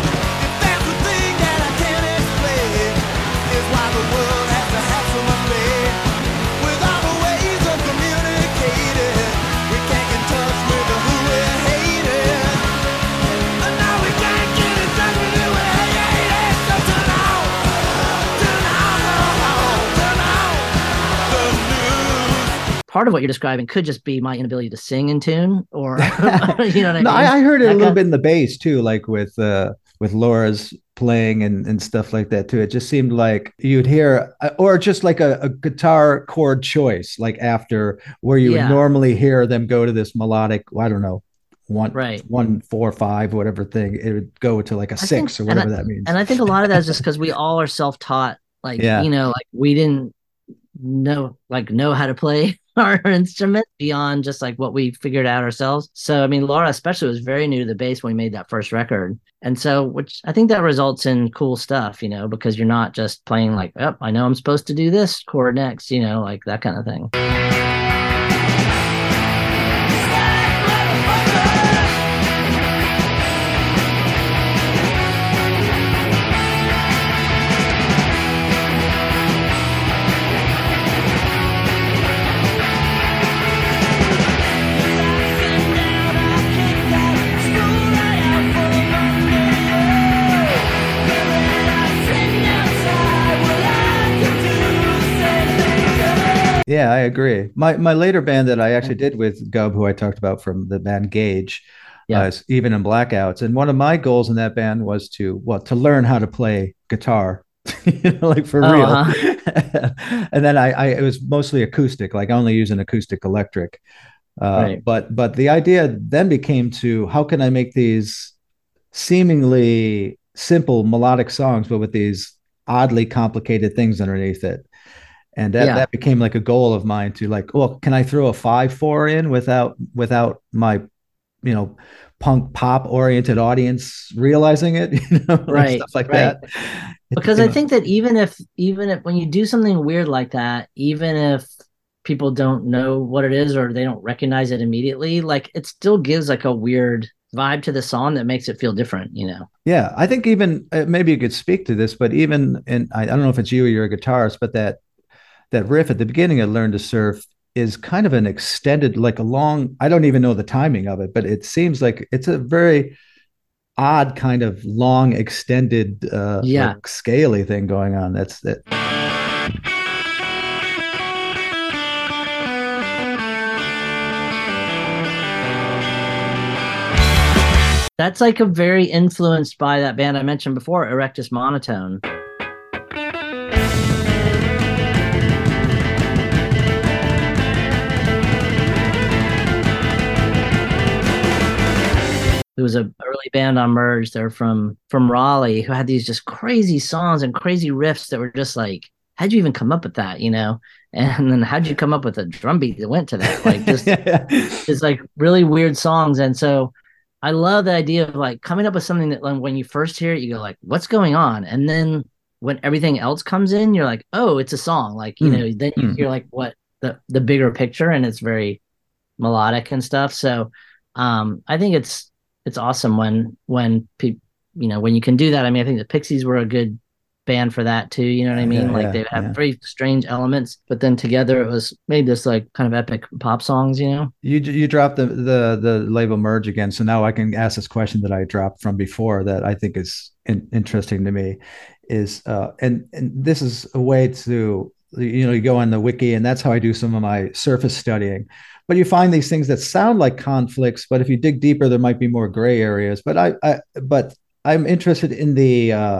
Part of what you're describing could just be my inability to sing in tune, or you know what I no, mean? I, I heard it that a little kind... bit in the bass too, like with uh, with Laura's playing and, and stuff like that too. It just seemed like you'd hear, or just like a, a guitar chord choice, like after where you yeah. would normally hear them go to this melodic, I don't know, one, right. one, four, five, whatever thing. It would go to like a I six think, or whatever I, that means. And I think a lot of that is just because we all are self-taught. Like, yeah. you know, like we didn't know, like know how to play our instrument beyond just like what we figured out ourselves. So I mean, Laura especially was very new to the bass when we made that first record, and so which I think that results in cool stuff, you know, because you're not just playing like, oh, I know I'm supposed to do this chord next, you know, like that kind of thing. Could do Yeah, I agree. My my later band that I actually did with Gub, who I talked about from the band Gage, Yeah. uh, is Even in Blackouts. And one of my goals in that band was to, well, to learn how to play guitar, you know, like for Oh, real. uh-huh. And then I, I, it was mostly acoustic, like I only use an acoustic electric. Uh, Right. but but the idea then became to how can I make these seemingly simple melodic songs, but with these oddly complicated things underneath it. And that Yeah. that became like a goal of mine to like, well, can I throw a five four in without without my, you know, punk pop oriented audience realizing it, you know, like Right. stuff like Right. that. It, Because you I know, think that even if even if when you do something weird like that, even if people don't know what it is or they don't recognize it immediately, like it still gives like a weird vibe to the song that makes it feel different, you know. yeah, I think even uh, maybe you could speak to this, but even in I, I don't know if it's you or you're a guitarist, but that that riff at the beginning of Learn to Surf is kind of an extended, like a long, I don't even know the timing of it, but it seems like it's a very odd kind of long extended uh Yeah. like scaly thing going on. That's that. That's like a very influenced by that band I mentioned before, Erectus Monotone. It was an early band on Merge. They're from from Raleigh who had these just crazy songs and crazy riffs that were just like, how'd you even come up with that, you know? And then how'd you come up with a drum beat that went to that? Like just it's like really weird songs. And so I love the idea of like coming up with something that like, when you first hear it, you go like, what's going on? And then when everything else comes in, you're like, oh, it's a song. Like, you know, Mm, then you mm. hear like what the the bigger picture and it's very melodic and stuff. So um I think it's it's awesome when when people you know when you can do that. I mean, I think the Pixies were a good band for that too. You know what I Yeah, mean? yeah, Like yeah, they have yeah. very strange elements, but then together it was made this like kind of epic pop songs, you know? You you dropped the the the label Merge again, so now I can ask this question that I dropped from before that I think is in, interesting to me, is uh and and this is a way to, you know, you go on the wiki and that's how I do some of my surface studying. But you find these things that sound like conflicts, but if you dig deeper, there might be more gray areas. But I, I but I'm interested in the uh,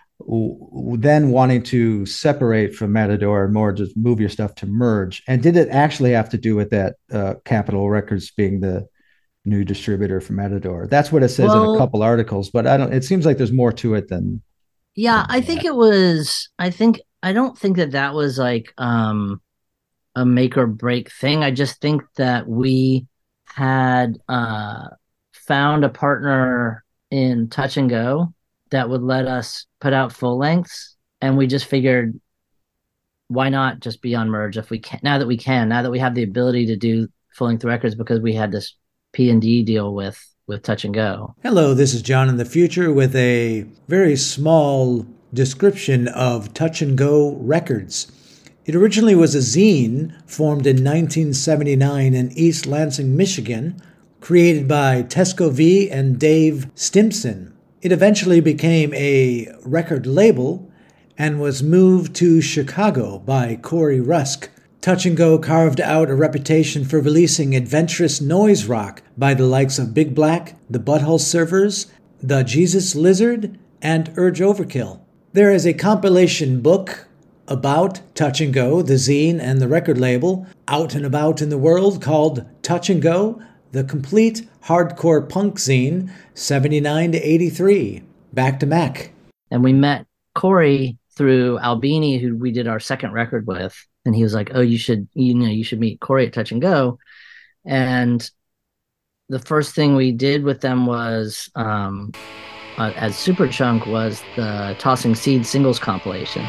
then wanting to separate from Matador and more just move your stuff to Merge. And did it actually have to do with that uh, Capitol Records being the new distributor for Matador? That's what it says in a Well, couple articles, but I don't. It seems like there's more to it than yeah, than I think that. it was I think I don't think that that was like um a make or break thing. I just think that we had uh, found a partner in Touch and Go that would let us put out full lengths, and we just figured why not just be on Merge if we can now that we can now that we have the ability to do full length records because we had this P and D deal with with Touch and Go. Hello, this is John in the future with a very small description of Touch and Go Records. It originally was a zine formed in nineteen seventy-nine in East Lansing, Michigan, created by Tesco V and Dave Stimson. It eventually became a record label and was moved to Chicago by Corey Rusk. Touch and Go carved out a reputation for releasing adventurous noise rock by the likes of Big Black, the Butthole Surfers, the Jesus Lizard, and Urge Overkill. There is a compilation book about Touch and Go, the zine and the record label, out and about in the world called Touch and Go, the complete hardcore punk zine, seventy-nine to eighty-three. Back to Mac. And we met Corey through Albini, who we did our second record with, and he was like, "Oh, you should, you know, you should meet Corey at Touch and Go." And the first thing we did with them was, um, uh, as Superchunk, was the Tossing Seed singles compilation.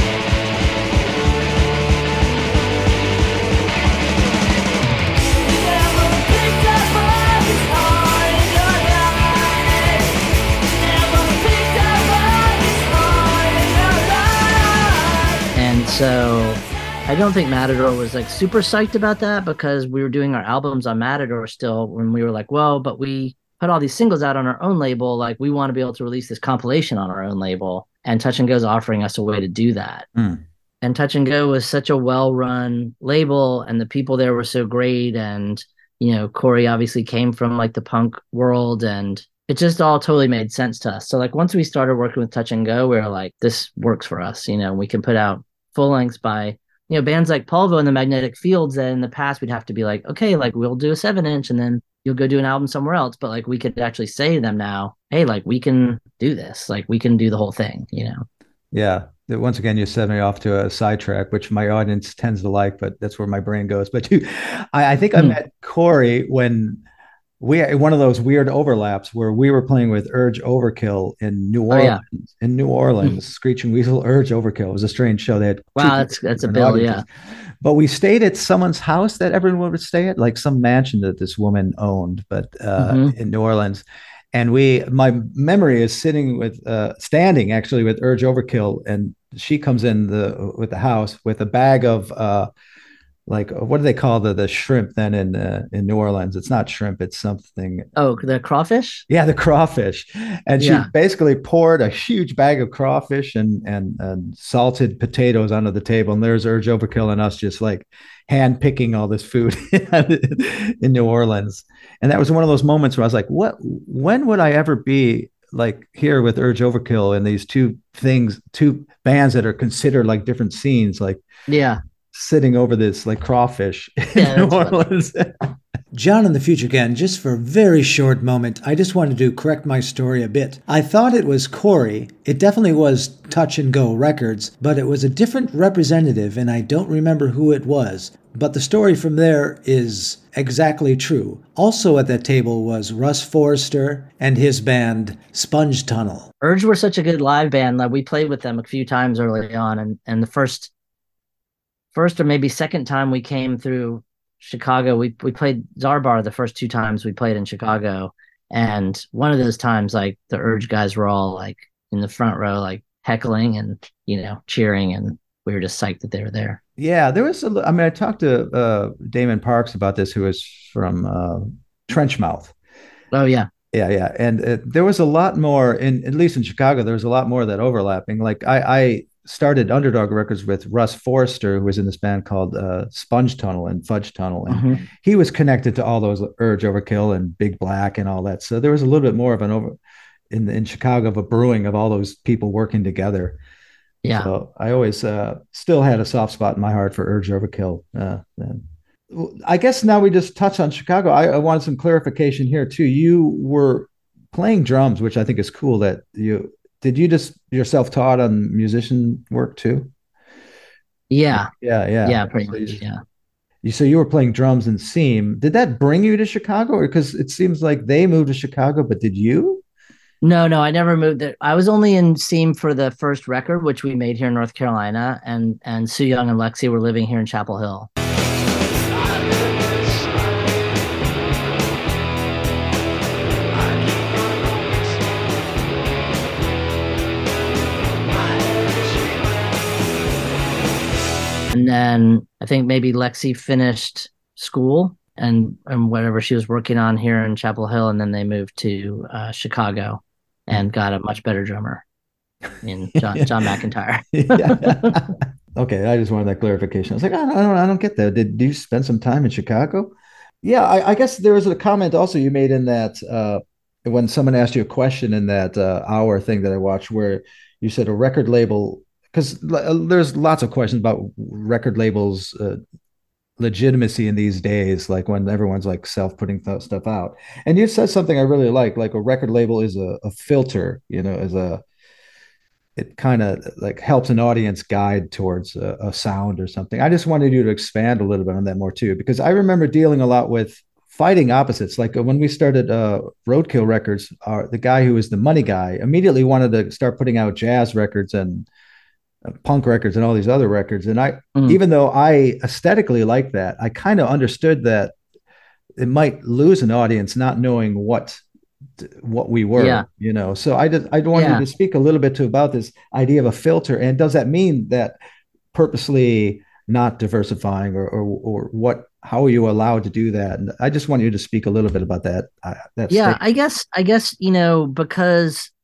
And so I don't think Matador was like super psyched about that because we were doing our albums on Matador still when we were like, well, but we put all these singles out on our own label. Like we want to be able to release this compilation on our own label. And Touch and Go's offering us a way to do that. Mm. and Touch and Go was such a well-run label, and the people there were so great. And you know, Corey obviously came from like the punk world, and it just all totally made sense to us. So like once we started working with Touch and Go, we were like, this works for us. You know, we can put out full lengths by, you know, bands like Polvo and the Magnetic Fields that in the past we'd have to be like, okay, like we'll do a seven inch and then you'll go do an album somewhere else. But like we could actually say to them now, hey, like we can do this, like we can do the whole thing, you know? Yeah. Once again, you set me off to a sidetrack, which my audience tends to like, but that's where my brain goes. But you, I, I think I Mm. met Corey when we one of those weird overlaps where we were playing with Urge Overkill in New Oh Orleans. yeah. In New Orleans, Screeching Weasel, Urge Overkill. It was a strange show. They had two Wow, that's that's a different bill, audiences. yeah. But we stayed at someone's house that everyone would stay at, like some mansion that this woman owned, but uh, hmm in New Orleans. And we, my memory is sitting with, uh, standing actually with Urge Overkill, and she comes in the with the house with a bag of uh, like what do they call the the shrimp then in uh, in New Orleans? It's not shrimp, it's something. Oh, the crawfish? Yeah, the crawfish. And she Yeah. basically poured a huge bag of crawfish and, and and salted potatoes onto the table. And there's Urge Overkill and us just like hand picking all this food in New Orleans. And that was one of those moments where I was like, what, when would I ever be like here with Urge Overkill and these two things, two bands that are considered like different scenes, like Yeah. sitting over this like crawfish in Yeah, New that's funny. Orleans. John in the future again, just for a very short moment, I just wanted to correct my story a bit. I thought it was Corey. It definitely was Touch and Go Records, but it was a different representative, and I don't remember who it was. But the story from there is exactly true. Also at that table was Russ Forrester and his band Sponge Tunnel. Urge were such a good live band. Like we played with them a few times early on, and and the first first or maybe second time we came through Chicago, we we played Zarbar the first two times we played in Chicago. And one of those times, like the Urge guys were all like in the front row, like heckling and, you know, cheering. And we were just psyched that they were there. Yeah, there was a, I mean, I talked to uh, Damon Parks about this, who is from uh, Trenchmouth. Oh, yeah. Yeah, yeah. And uh, there was a lot more in, at least in Chicago, there was a lot more of that overlapping. Like I, I started Underdog Records with Russ Forrester, who was in this band called uh, Sponge Tunnel and Fudge Tunnel. And Mhm. he was connected to all those Urge Overkill and Big Black and all that. So there was a little bit more of an over in, in Chicago of a brewing of all those people working together. Yeah. So I always uh, still had a soft spot in my heart for Urge Overkill. Uh, and I guess now we just touch on Chicago. I, I wanted some clarification here too. You were playing drums, which I think is cool. That you did you just yourself taught on musician work too? Yeah. Yeah, yeah, Yeah, pretty So you, much. just- Yeah. you so you were playing drums in Seam. Did that bring you to Chicago, or because it seems like they moved to Chicago, but did you? No, no, I never moved there. I was only in Seam for the first record, which we made here in North Carolina, and and Sue Young and Lexi were living here in Chapel Hill. And then I think maybe Lexi finished school and and whatever she was working on here in Chapel Hill, and then they moved to uh, Chicago and got a much better drummer in John John McIntyre. Yeah. Okay, I just wanted that clarification. I was like, I don't, I don't, I don't get that. Did, did you spend some time in Chicago? Yeah, I, I guess there was a comment also you made in that uh, when someone asked you a question in that uh, hour thing that I watched, where you said a record label, because l- there's lots of questions about record labels' uh, legitimacy in these days, like when everyone's like self-putting th- stuff out. And you said something I really like, like a record label is a, a filter, you know, as a it kind of like helps an audience guide towards a, a sound or something. I just wanted you to expand a little bit on that more too, because I remember dealing a lot with fighting opposites. Like when we started uh, Roadkill Records, uh, the guy who was the money guy immediately wanted to start putting out jazz records and uh, punk records and all these other records. And I, Mm. even though I aesthetically like that, I kind of understood that it might lose an audience not knowing what what we were, Yeah. you know. So I did I wanted Yeah. you to speak a little bit to about this idea of a filter, and does that mean that purposely not diversifying, or or, or what? How are you allowed to do that? And I just want you to speak a little bit about that. Uh, that Yeah, statement. I guess I guess you know because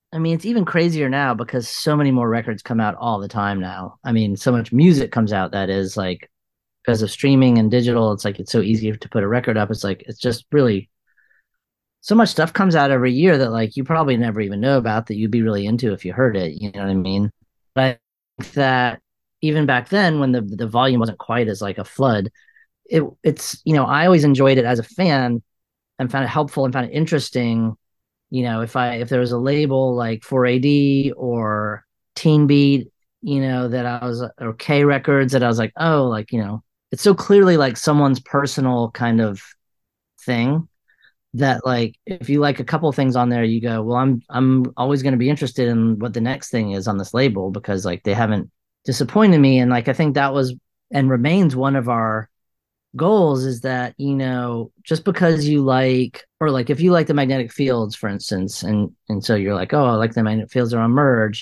I mean, it's even crazier now because so many more records come out all the time now. I mean, so much music comes out that is like because of streaming and digital, it's like it's so easy to put a record up. It's like it's just really so much stuff comes out every year that like you probably never even know about that you'd be really into if you heard it. You know what I mean? But I think that even back then when the the volume wasn't quite as like a flood, it it's you know, I always enjoyed it as a fan and found it helpful and found it interesting. You know, if I if there was a label like four A D or Teen Beat, you know, that I was or K Records that I was like, oh, like, you know, it's so clearly like someone's personal kind of thing that like if you like a couple things on there, you go, well, I'm I'm always going to be interested in what the next thing is on this label because like they haven't disappointed me. And like I think that was and remains one of our goals is that, you know, just because you like or like if you like the Magnetic Fields, for instance, and and so you're like, oh, I like the Magnetic Fields are on Merge.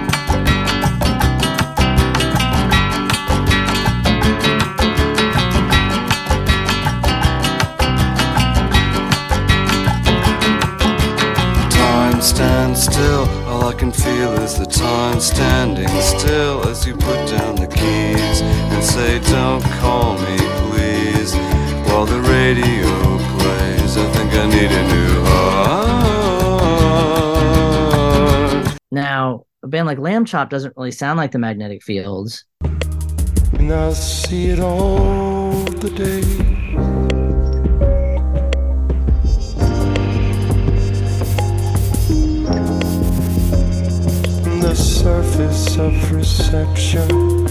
Stand still, all I can feel is the time standing still as you put down the keys and say don't call me please while the radio plays. I think I need a new heart. Now a band like Lamb Chop doesn't really sound like the Magnetic Fields, and I see it all the day. The surface of reception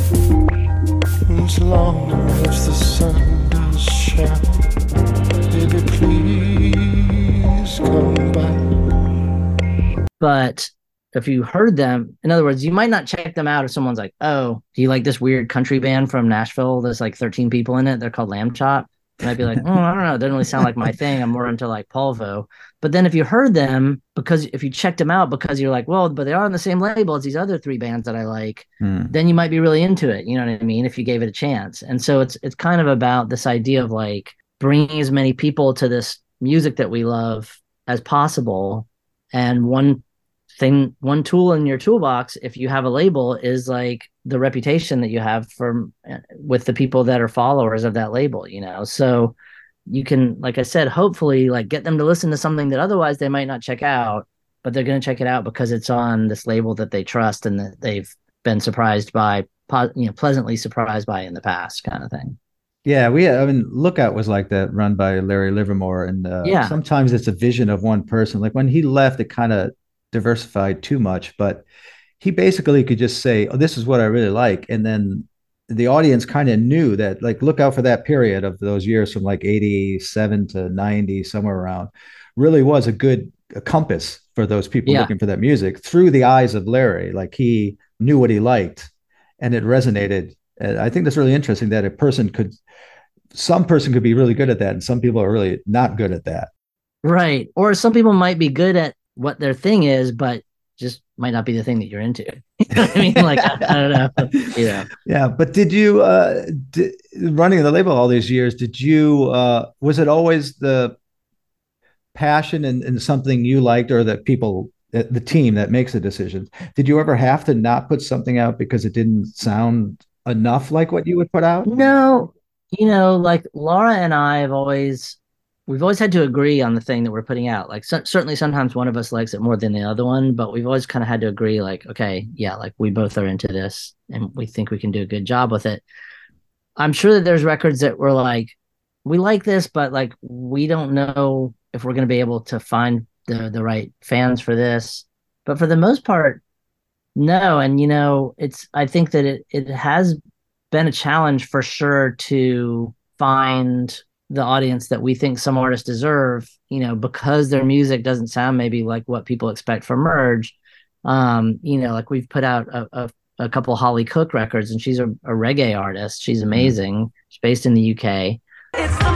as long as the sun does shine. Baby, please come back. but if you heard them, in other words, you might not check them out if someone's like, oh, do you like this weird country band from Nashville? There's like thirteen people in it. They're called Lamb Chop. You might be like, oh, I don't know. It doesn't really sound like my thing. I'm more into like Polvo. But then if you heard them, because if you checked them out because you're like, well, but they are on the same label as these other three bands that I like, Hmm. then you might be really into it. You know what I mean? If you gave it a chance. And so it's it's kind of about this idea of like bringing as many people to this music that we love as possible. And one thing, one tool in your toolbox, if you have a label, is like the reputation that you have from with the people that are followers of that label, you know? So you can, like I said, hopefully like get them to listen to something that otherwise they might not check out, but they're going to check it out because it's on this label that they trust and that they've been surprised by, you know, pleasantly surprised by in the past, kind of thing. Yeah, we. I mean, Lookout was like that, run by Larry Livermore, and uh, Yeah. sometimes it's a vision of one person. Like when he left, it kind of diversified too much, but he basically could just say, "Oh, this is what I really like," and then the audience kind of knew that. Like, look out for that period of those years from like eighty-seven to ninety, somewhere around, really was a good a compass for those people Yeah. looking for that music through the eyes of Larry. Like he knew what he liked, and it resonated. And I think that's really interesting that a person could, some person could be really good at that, and some people are really not good at that. Right. Or some people might be good at what their thing is, but just might not be the thing that you're into. You know what I mean? Like, I, I don't know. Yeah. Yeah, but did you uh did, running the label all these years, did you uh was it always the passion and, and something you liked, or that people the the team that makes the decisions? Did you ever have to not put something out because it didn't sound enough like what you would put out? No, you know, like Laura and I have always, we've always had to agree on the thing that we're putting out. Like cer- certainly sometimes one of us likes it more than the other one, but we've always kind of had to agree like, okay, yeah, like we both are into this and we think we can do a good job with it. I'm sure that there's records that we're like, we like this, but like we don't know if we're going to be able to find the the right fans for this. But for the most part, no. And you know, it's I think that it it has been a challenge for sure to find the audience that we think some artists deserve, you know, because their music doesn't sound maybe like what people expect from Merge. Um, you know, like we've put out a, a, a couple Holly Cook records, and she's a, a reggae artist. She's amazing. She's based in the U K. It's the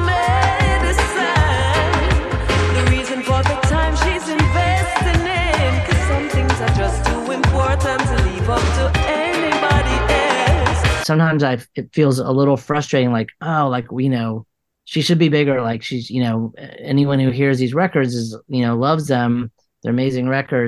medicine, the reason for the time she's investing in. Cause some things are just too important to leave up to anybody else. Sometimes I it feels a little frustrating, like, oh, like, you know, she should be bigger. Like she's, you know, anyone who hears these records is, you know, loves them. They're amazing records.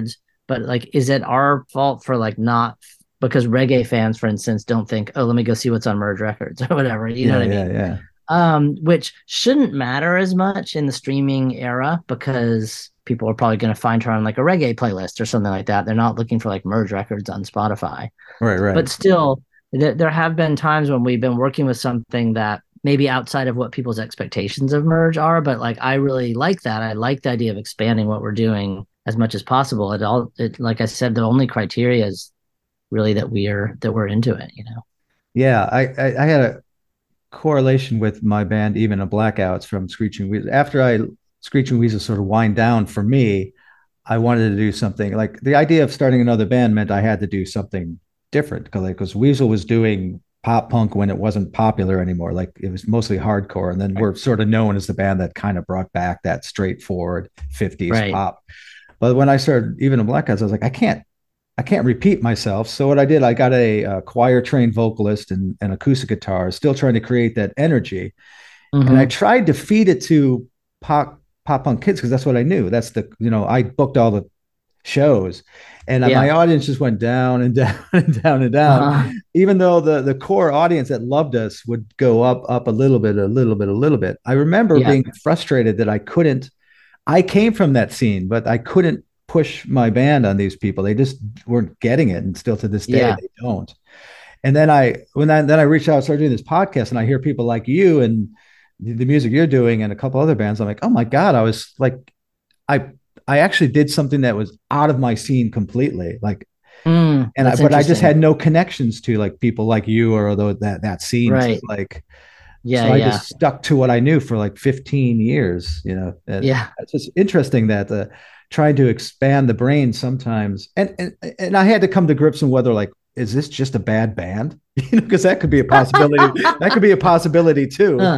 but like, is it our fault for like not, because reggae fans, for instance, don't think, oh, let me go see what's on Merge Records or whatever. You yeah, know what I yeah, mean? yeah. Um, which shouldn't matter as much in the streaming era because people are probably going to find her on like a reggae playlist or something like that. They're not looking for like Merge Records on Spotify. Right, right. But still, th- there have been times when we've been working with something that maybe outside of what people's expectations of Merge are, but like I really like that. I like the idea of expanding what we're doing as much as possible. It all, it, like I said, the only criteria is really that we are that we're into it. You know. Yeah, I, I, I had a correlation with my band, even a Blackouts from Screeching Weasel. After I Screeching Weasel sort of wind down for me, I wanted to do something like the idea of starting another band meant I had to do something different because like, because Weasel was doing pop punk when it wasn't popular anymore. Like it was mostly hardcore. And then we're sort of known as the band that kind of brought back that straightforward fifties Right. pop. But when I started even in Blackouts, I was like, I can't, I can't repeat myself. So what I did, I got a, a choir trained vocalist and an acoustic guitar, still trying to create that energy. Mhm. And I tried to feed it to pop pop punk kids because that's what I knew. That's the, you know, I booked all the shows and Yeah. my audience just went down and down and down and down. Uh-huh. Even though the the core audience that loved us would go up, up a little bit, a little bit, a little bit. I remember Yeah. being frustrated that I couldn't, I came from that scene, but I couldn't push my band on these people. They just weren't getting it. And still to this day, Yeah. they don't. And then I, when I, then I reached out, started doing this podcast and I hear people like you and the, the music you're doing and a couple other bands. I'm like, oh my God, I was like, I, I actually did something that was out of my scene completely. Like, Mm, and I, that's but I just interesting. had no connections to like people like you or the, that, that scene. Right. Like, Yeah. so I Yeah. just stuck to what I knew for like fifteen years, you know. And Yeah. it's just interesting that uh, trying to expand the brain sometimes, and, and and I had to come to grips with whether like, is this just a bad band? You know, because that could be a possibility. That could be a possibility too. Huh.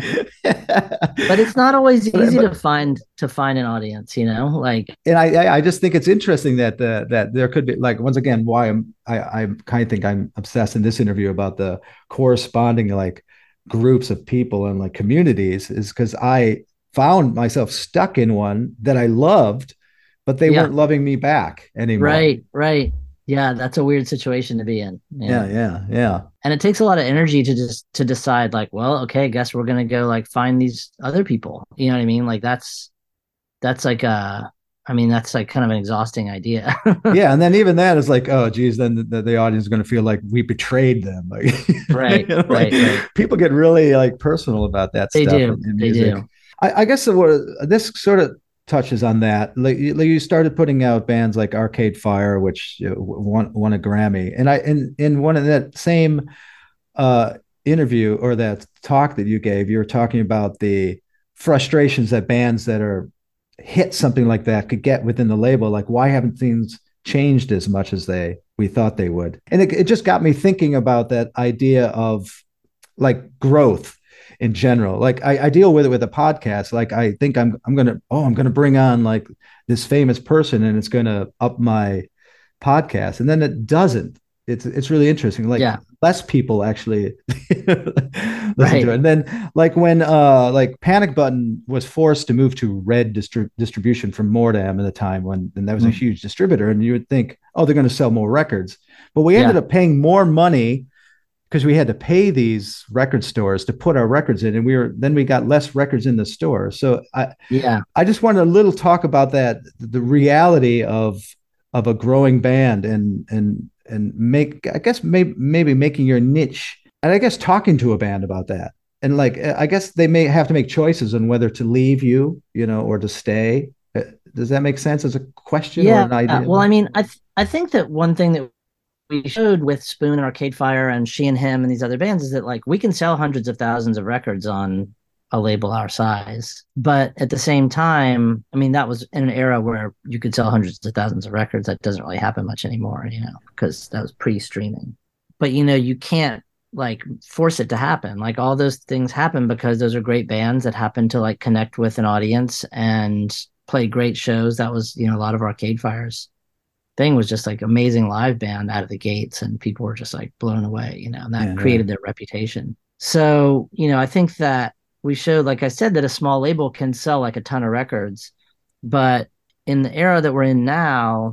But it's not always But- easy but- to find to find an audience, you know, like and I, I I just think it's interesting that uh, that there could be like once again why I'm I I kind of think I'm obsessed in this interview about the corresponding like groups of people and like communities is because I found myself stuck in one that I loved, but they Yeah. weren't loving me back anymore. right, right. Yeah, that's a weird situation to be in. Yeah, yeah, yeah. And it takes a lot of energy to just to decide like, well, okay, I guess we're gonna go like find these other people. You know what I mean? Like that's that's like a I mean, that's like kind of an exhausting idea. Yeah, and then even that is like, oh, geez, then the, the audience is going to feel like we betrayed them. Like, Right, you know, like, right, right. people get really like personal about that They stuff do, in, in they music. do. I, I guess the, word- this sort of touches on that. Like, you, like you started putting out bands like Arcade Fire, which you know, won won a Grammy, and I in in one of that same uh, interview or that talk that you gave, you were talking about the frustrations that bands that are hit something like that could get within the label. Like, why haven't things changed as much as they we thought they would? And it, it just got me thinking about that idea of like growth in general. Like I, I deal with it with a podcast. Like I think I'm I'm gonna oh I'm gonna bring on like this famous person and it's gonna up my podcast, and then it doesn't. It's it's really interesting. Like Yeah. less people actually listen Right. to it. And then like when uh like Panic Button was forced to move to Red distri- distribution from Mordam at the time when and that was a Mm. huge distributor, and you would think, oh, they're going to sell more records. But we ended Yeah. up paying more money because we had to pay these record stores to put our records in, and we were then we got less records in the store. So I Yeah. I just wanted a little talk about that, the reality of of a growing band and and and make I guess maybe maybe making your niche, and I guess talking to a band about that. And like I guess they may have to make choices on whether to leave you, you know, or to stay. Uh, Does that make sense as a question or Yeah. an idea? Well, I mean, I th- I think that one thing that we showed with Spoon and Arcade Fire and She and Him and these other bands is that like we can sell hundreds of thousands of records on a label our size, but at the same time, I mean, that was in an era where you could sell hundreds of thousands of records. That doesn't really happen much anymore, you know, because that was pre-streaming. But you know, you can't like force it to happen. Like all those things happen because those are great bands that happen to like connect with an audience and play great shows. That was, you know, a lot of Arcade Fire's thing was just like amazing live band out of the gates, and people were just like blown away, you know, and that Yeah, yeah. created their reputation. So, you know, I think that we showed, like I said, that a small label can sell like a ton of records, but in the era that we're in now,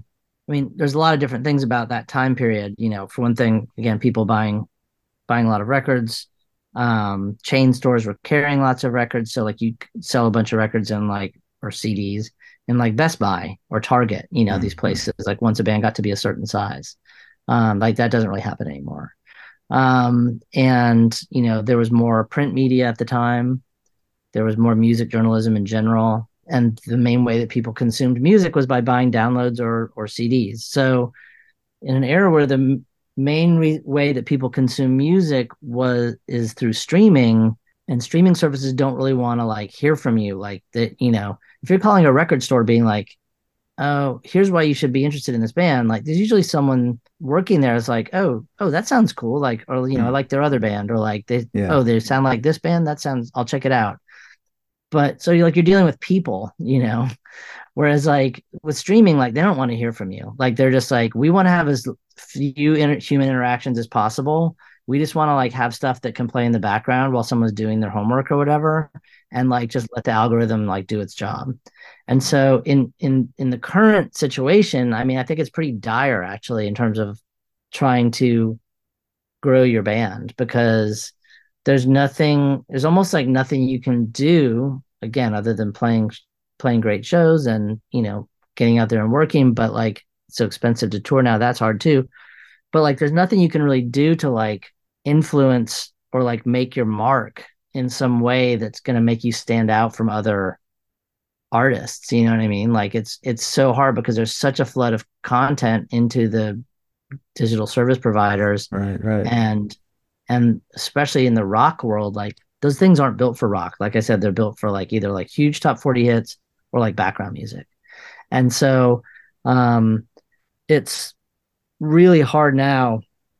I mean, there's a lot of different things about that time period. You know, for one thing, again, people buying buying a lot of records. Um, chain stores were carrying lots of records, so like you could sell a bunch of records in like or C Ds in like Best Buy or Target. You know, mm-hmm. these places like once a band got to be a certain size, um, like that doesn't really happen anymore. Um, and you know, there was more print media at the time. There was more music journalism in general. And the main way that people consumed music was by buying downloads or or C Ds. So in an era where the m- main re- way that people consume music was is through streaming, and streaming services don't really want to like hear from you. Like that, you know, if you're calling a record store being like, oh, here's why you should be interested in this band, like there's usually someone working there is like, oh, oh, that sounds cool. Like, or, you know, I like their other band, or like they, yeah. oh, they sound like this band. That sounds, I'll check it out. But so you're like, you're dealing with people, you know, whereas like with streaming, like they don't want to hear from you. Like they're just like, we want to have as few inter- human interactions as possible. We just want to like have stuff that can play in the background while someone's doing their homework or whatever, and like just let the algorithm like do its job. And so in in in the current situation, I mean, I think it's pretty dire actually in terms of trying to grow your band, because there's nothing, there's almost like nothing you can do again other than playing playing great shows and, you know, getting out there and working. But like it's so expensive to tour now, that's hard too. But like there's nothing you can really do to like influence or like make your mark in some way that's going to make you stand out from other artists. You know what I mean? Like it's it's so hard because there's such a flood of content into the digital service providers. Right, right. And and especially in the rock world, like those things aren't built for rock. Like I said, they're built for like either like huge top forty hits or like background music. And so um it's really hard now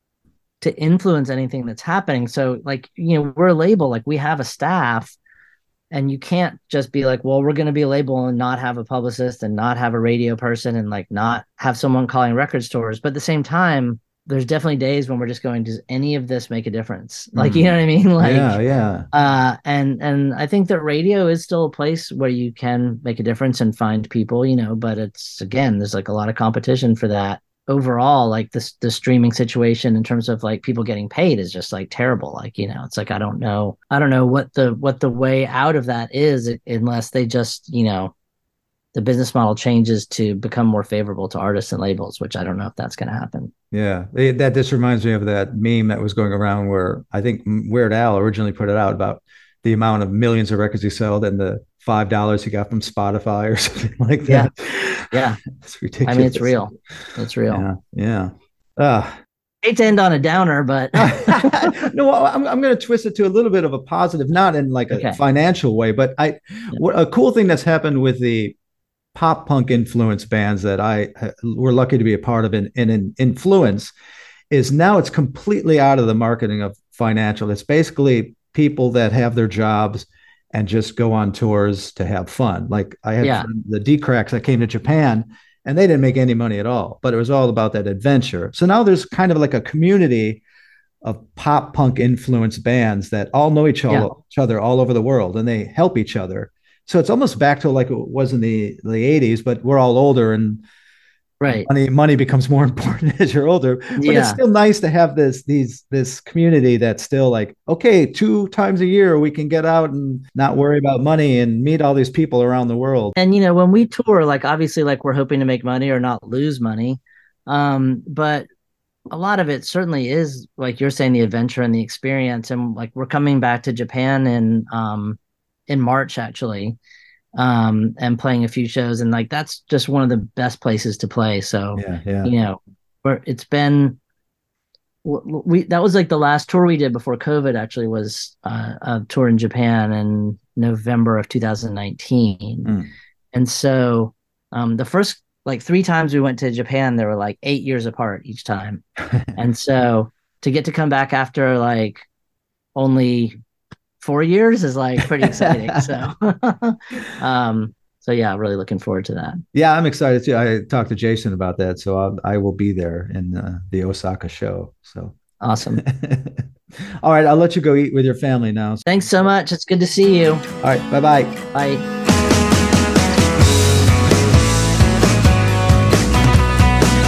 to influence anything that's happening. So like, you know, we're a label, like we have a staff, and you can't just be like, well, we're going to be a label and not have a publicist and not have a radio person and like not have someone calling record stores. But at the same time, there's definitely days when we're just going, does any of this make a difference? Like, mm. you know what I mean? Like, yeah, yeah. Uh, and, and I think that radio is still a place where you can make a difference and find people, you know, but it's, again, there's like a lot of competition for that. Overall, like this, the streaming situation in terms of like people getting paid is just like terrible. Like, you know, it's like, I don't know, I don't know what the, what the way out of that is, unless they just, you know, the business model changes to become more favorable to artists and labels, which I don't know if that's going to happen. Yeah. It, that just reminds me of that meme that was going around where I think Weird Al originally put it out about the amount of millions of records he sold and the five dollars he got from Spotify or something like that. Yeah. Yeah. It's ridiculous. I mean, it's real. It's real. Yeah. Yeah. Uh, hate to end on a downer, but no, I'm, I'm going to twist it to a little bit of a positive, not in like a okay. financial way, but I, yeah. what a cool thing that's happened with the pop punk influence bands that I were lucky to be a part of and in, in, in influence is now it's completely out of the marketing of financial. It's basically people that have their jobs and just go on tours to have fun. Like I had yeah. the D-Cracks that came to Japan and they didn't make any money at all, but it was all about that adventure. So now there's kind of like a community of pop punk influence bands that all know each, yeah. all, each other all over the world, and they help each other. So it's almost back to like it was in the, the eighties, but we're all older and right. money, money becomes more important as you're older. But yeah. it's still nice to have this, these, this community that's still like, okay, two times a year we can get out and not worry about money and meet all these people around the world. And, you know, when we tour, like obviously like we're hoping to make money or not lose money. Um, but a lot of it certainly is like you're saying, the adventure and the experience. And like we're coming back to Japan in, um, in March actually, um, and playing a few shows, and like that's just one of the best places to play. So yeah, yeah. you know, where it's been, we that was like the last tour we did before COVID actually was uh, a tour in Japan in November of two thousand nineteen, mm. and so um, the first like three times we went to Japan, they were like eight years apart each time, and so to get to come back after like only four years is like pretty exciting. so, um, so yeah, really looking forward to that. Yeah, I'm excited too. I talked to Jason about that, so I'll, I will be there in uh, the Osaka show. So awesome. All right, I'll let you go eat with your family now. Thanks so much. It's good to see you. All right, bye-bye. Bye.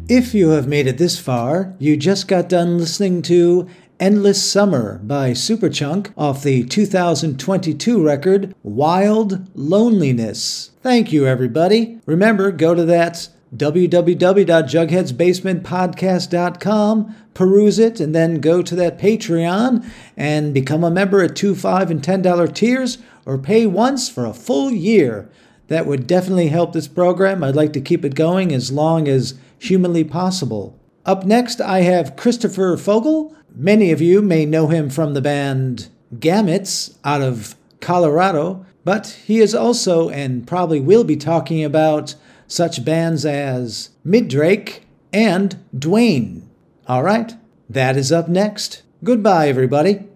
If you have made it this far, you just got done listening to Endless Summer by Superchunk off the two thousand twenty-two record Wild Loneliness. Thank you, everybody. Remember, go to that w w w dot jugheads basement podcast dot com, peruse it, and then go to that Patreon and become a member at two dollars, five dollars, and ten dollars tiers, or pay once for a full year. That would definitely help this program. I'd like to keep it going as long as humanly possible. Up next, I have Christopher Fogel. Many of you may know him from the band Gamuts out of Colorado, but he is also, and probably will be, talking about such bands as Middrake and Dwayne. All right, that is up next. Goodbye, everybody.